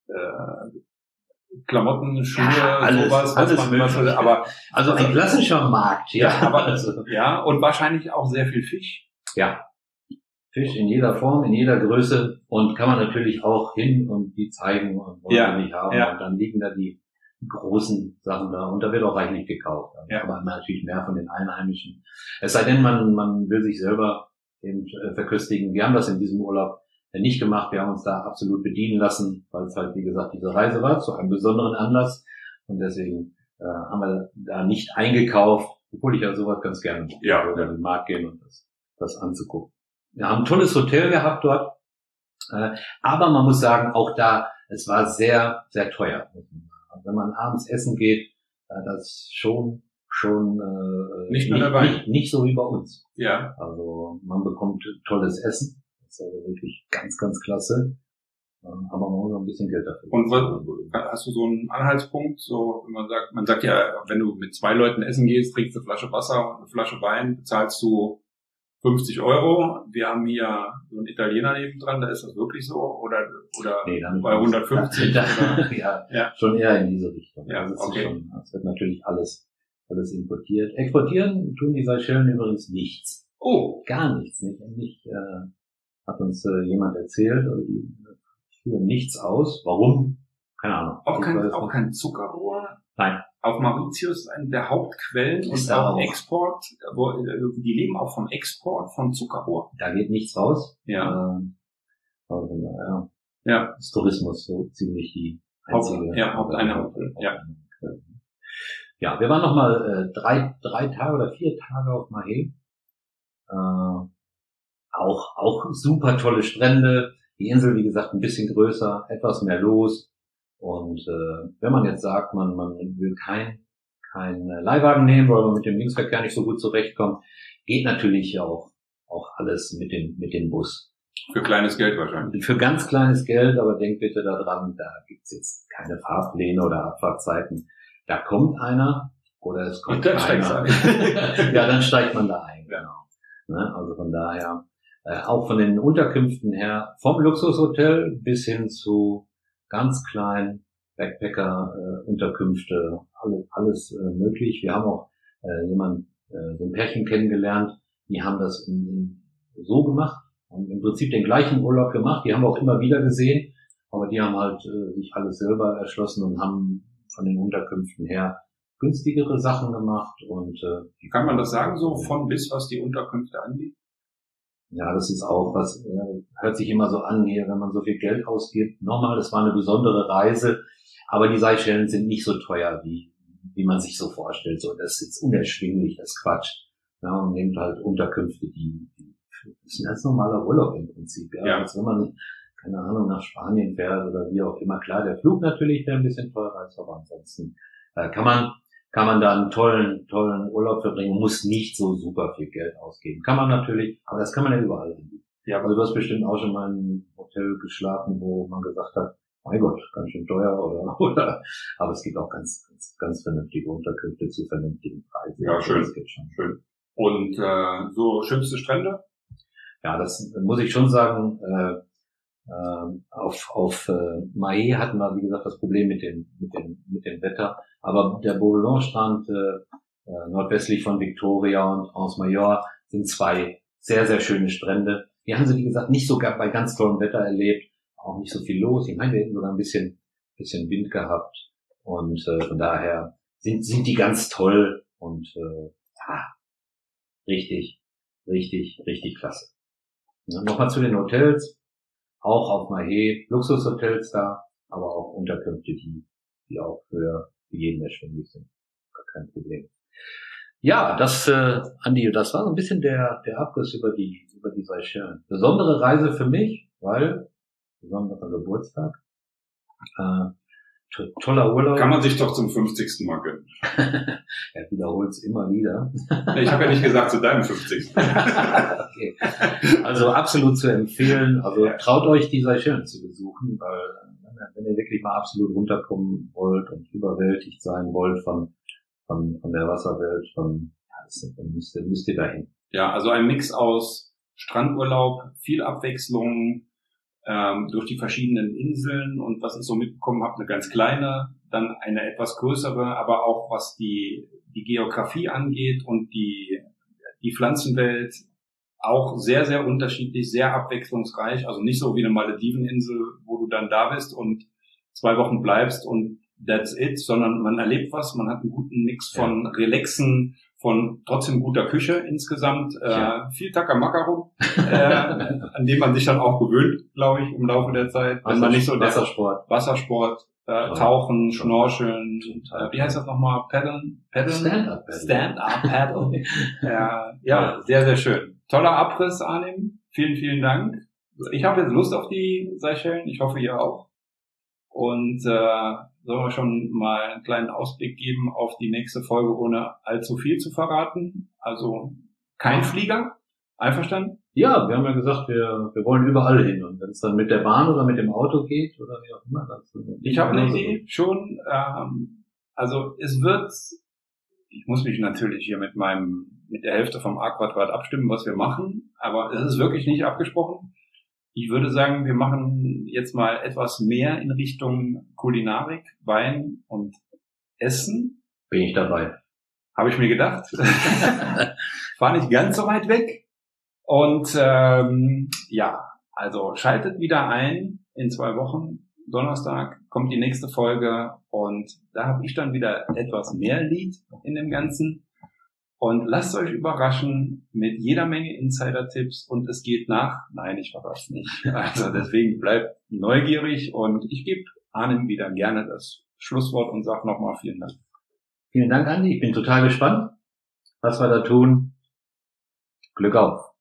Klamotten, Schuhe, alles, sowas, alles was man möglich. aber Also ein klassischer Markt, ja. ja, aber ja, und wahrscheinlich auch sehr viel Fisch. Ja. Fisch in jeder Form, in jeder Größe und kann man natürlich auch hin und die zeigen und wollen wir nicht haben. Ja. Und dann liegen da die großen Sachen da und da wird auch reichlich gekauft. Ja. Aber natürlich mehr von den Einheimischen. Es sei denn, man will sich selber eben verköstigen. Wir haben das in diesem Urlaub nicht gemacht. Wir haben uns da absolut bedienen lassen, weil es halt, wie gesagt, diese Reise war zu einem besonderen Anlass und deswegen haben wir da nicht eingekauft, obwohl ich ja sowas ganz gerne mache. Ja. Oder in den Markt gehen und das anzugucken. Wir haben ein tolles Hotel gehabt dort, aber man muss sagen, auch da, es war sehr, sehr teuer. Wenn man abends essen geht, das schon Nicht nur dabei. nicht so wie bei uns. Ja. Also man bekommt tolles Essen, das ist also wirklich ganz, ganz klasse, aber man muss auch ein bisschen Geld dafür. Und hast du so einen Anhaltspunkt, so wenn man sagt ja, wenn du mit 2 Leuten essen gehst, trinkst du eine Flasche Wasser und eine Flasche Wein, bezahlst du 50 €. Wir haben hier so einen Italiener nebendran, da ist das wirklich so? Oder Nee, bei 150? Ja, schon eher in diese Richtung. Ja, das ist okay. schon, es wird natürlich alles importiert. Exportieren tun die Seychellen übrigens nichts. Oh, Gar nichts. Nicht hat uns jemand erzählt. Also die führen nichts aus. Warum? Keine Ahnung. auch kein Zuckerrohr? Nein. Auf Mauritius eine der Hauptquellen Ist und da auch auch. Export, die leben auch vom Export von Zuckerrohr. Da geht nichts raus. Ja. Also von daher Ja. ist Tourismus so ziemlich die einzige Haupteinnahme. Ja. Ja, wir waren nochmal 3 Tage oder 4 Tage auf Mahé. Auch super tolle Strände. Die Insel, wie gesagt, ein bisschen größer, etwas mehr los. Und wenn man jetzt sagt, man will kein Leihwagen nehmen, weil man mit dem Linksverkehr nicht so gut zurechtkommt, geht natürlich auch alles mit dem Bus. Für kleines Geld wahrscheinlich. Für ganz kleines Geld, aber denkt bitte daran, da gibt's jetzt keine Fahrpläne oder Abfahrtzeiten. Da kommt einer oder es kommt Und dann steigst du einer. ein. Ja, dann steigt man da ein, Ja. genau. Ne? Also von daher, auch von den Unterkünften her, vom Luxushotel bis hin zu ganz kleinen Backpacker-Unterkünfte, alles möglich. Wir haben auch so ein Pärchen kennengelernt, die haben das so gemacht, haben im Prinzip den gleichen Urlaub gemacht, die haben wir auch immer wieder gesehen, aber die haben halt sich alles selber erschlossen und haben von den Unterkünften her günstigere Sachen gemacht und Kann man das sagen, so von bis, was die Unterkünfte angeht? ja, das ist auch was, hört sich immer so an hier, wenn man so viel Geld ausgibt. Nochmal, das war eine besondere Reise, aber die Seychellen sind nicht so teuer, wie man sich so vorstellt. So, das ist jetzt unerschwinglich, das ist Quatsch. Ja, man nimmt halt Unterkünfte, das ist ein ganz normaler Urlaub im Prinzip. Ja. Als wenn man, keine Ahnung, nach Spanien fährt oder wie auch immer. Klar, der Flug natürlich, der ein bisschen teurer ist, aber ansonsten kann man da einen tollen Urlaub verbringen, muss nicht so super viel Geld ausgeben. Kann man natürlich, aber das kann man ja überall anbieten. Ja, also du hast bestimmt auch schon mal in einem Hotel geschlafen, wo man gesagt hat, mein Gott, ganz schön teuer oder aber es gibt auch ganz vernünftige Unterkünfte zu vernünftigen Preisen. Ja, schön. Das geht schon. Schön. Und so schönste Strände? Ja, das muss ich schon sagen. Auf Mahé hatten wir, wie gesagt, das Problem mit dem Wetter. Aber der Beaulieu-Strand nordwestlich von Victoria und Anse Mayor sind 2 sehr, sehr schöne Strände. Die haben sie, wie gesagt, nicht sogar bei ganz tollem Wetter erlebt. Auch nicht so viel los. Ich meine, wir hätten sogar ein bisschen Wind gehabt. Und von daher sind die ganz toll und richtig klasse. Ja, nochmal zu den Hotels. Auch auf Mahé Luxushotels da, aber auch Unterkünfte, die auch für jeden erschwinglich sind. Gar kein Problem. Ja, Andi, das war so ein bisschen der Abriss über die Seychellen. Besondere Reise für mich, weil besonderer Geburtstag. Toller Urlaub. Kann man sich doch zum 50. Mal gönnen. Er wiederholt es immer wieder. Ich habe ja nicht gesagt zu deinem 50. Okay. Also absolut zu empfehlen. Also traut euch, die Seychellen zu besuchen, weil wenn ihr wirklich mal absolut runterkommen wollt und überwältigt sein wollt von der Wasserwelt, dann müsst ihr dahin. Ja, also ein Mix aus Strandurlaub, viel Abwechslung, durch die verschiedenen Inseln und was ich so mitbekommen habe, eine ganz kleine, dann eine etwas größere, aber auch was die Geografie angeht und die Pflanzenwelt auch sehr, sehr unterschiedlich, sehr abwechslungsreich, also nicht so wie eine Malediveninsel, wo du dann da bist und 2 Wochen bleibst und that's it, sondern man erlebt was, man hat einen guten Mix von Relaxen, von trotzdem guter Küche insgesamt, viel Takamakarum, an dem man sich dann auch gewöhnt, glaube ich, im Laufe der Zeit. Wenn man nicht so Wassersport, Tauchen, Schnorcheln, wie heißt das nochmal? Paddeln? Stand-up Paddle. Ja, sehr, sehr schön. Toller Abriss, Arnim. Vielen, vielen Dank. Ich habe jetzt Lust auf die Seychellen. Ich hoffe, ihr auch. Und sollen wir schon mal einen kleinen Ausblick geben auf die nächste Folge, ohne allzu viel zu verraten? Also kein Flieger? Einverstanden? Ja, wir haben ja gesagt, wir wollen überall hin. Und wenn es dann mit der Bahn oder mit dem Auto geht oder wie auch immer. Ich habe eine Idee schon. Also es wird, ich muss mich natürlich hier mit der Hälfte vom A-Quadrat abstimmen, was wir machen, aber es ist wirklich nicht abgesprochen. Ich würde sagen, wir machen jetzt mal etwas mehr in Richtung Kulinarik, Wein und Essen. Bin ich dabei. Habe ich mir gedacht. War nicht ganz so weit weg. Und also schaltet wieder ein in 2 Wochen. Donnerstag kommt die nächste Folge und da habe ich dann wieder etwas mehr Lied in dem Ganzen. Und lasst euch überraschen mit jeder Menge Insider-Tipps und es geht nach. Nein, ich verrate es nicht. Also deswegen bleibt neugierig und ich gebe Arnim wieder gerne das Schlusswort und sage nochmal vielen Dank. Vielen Dank, Andi. Ich bin total gespannt, was wir da tun. Glück auf.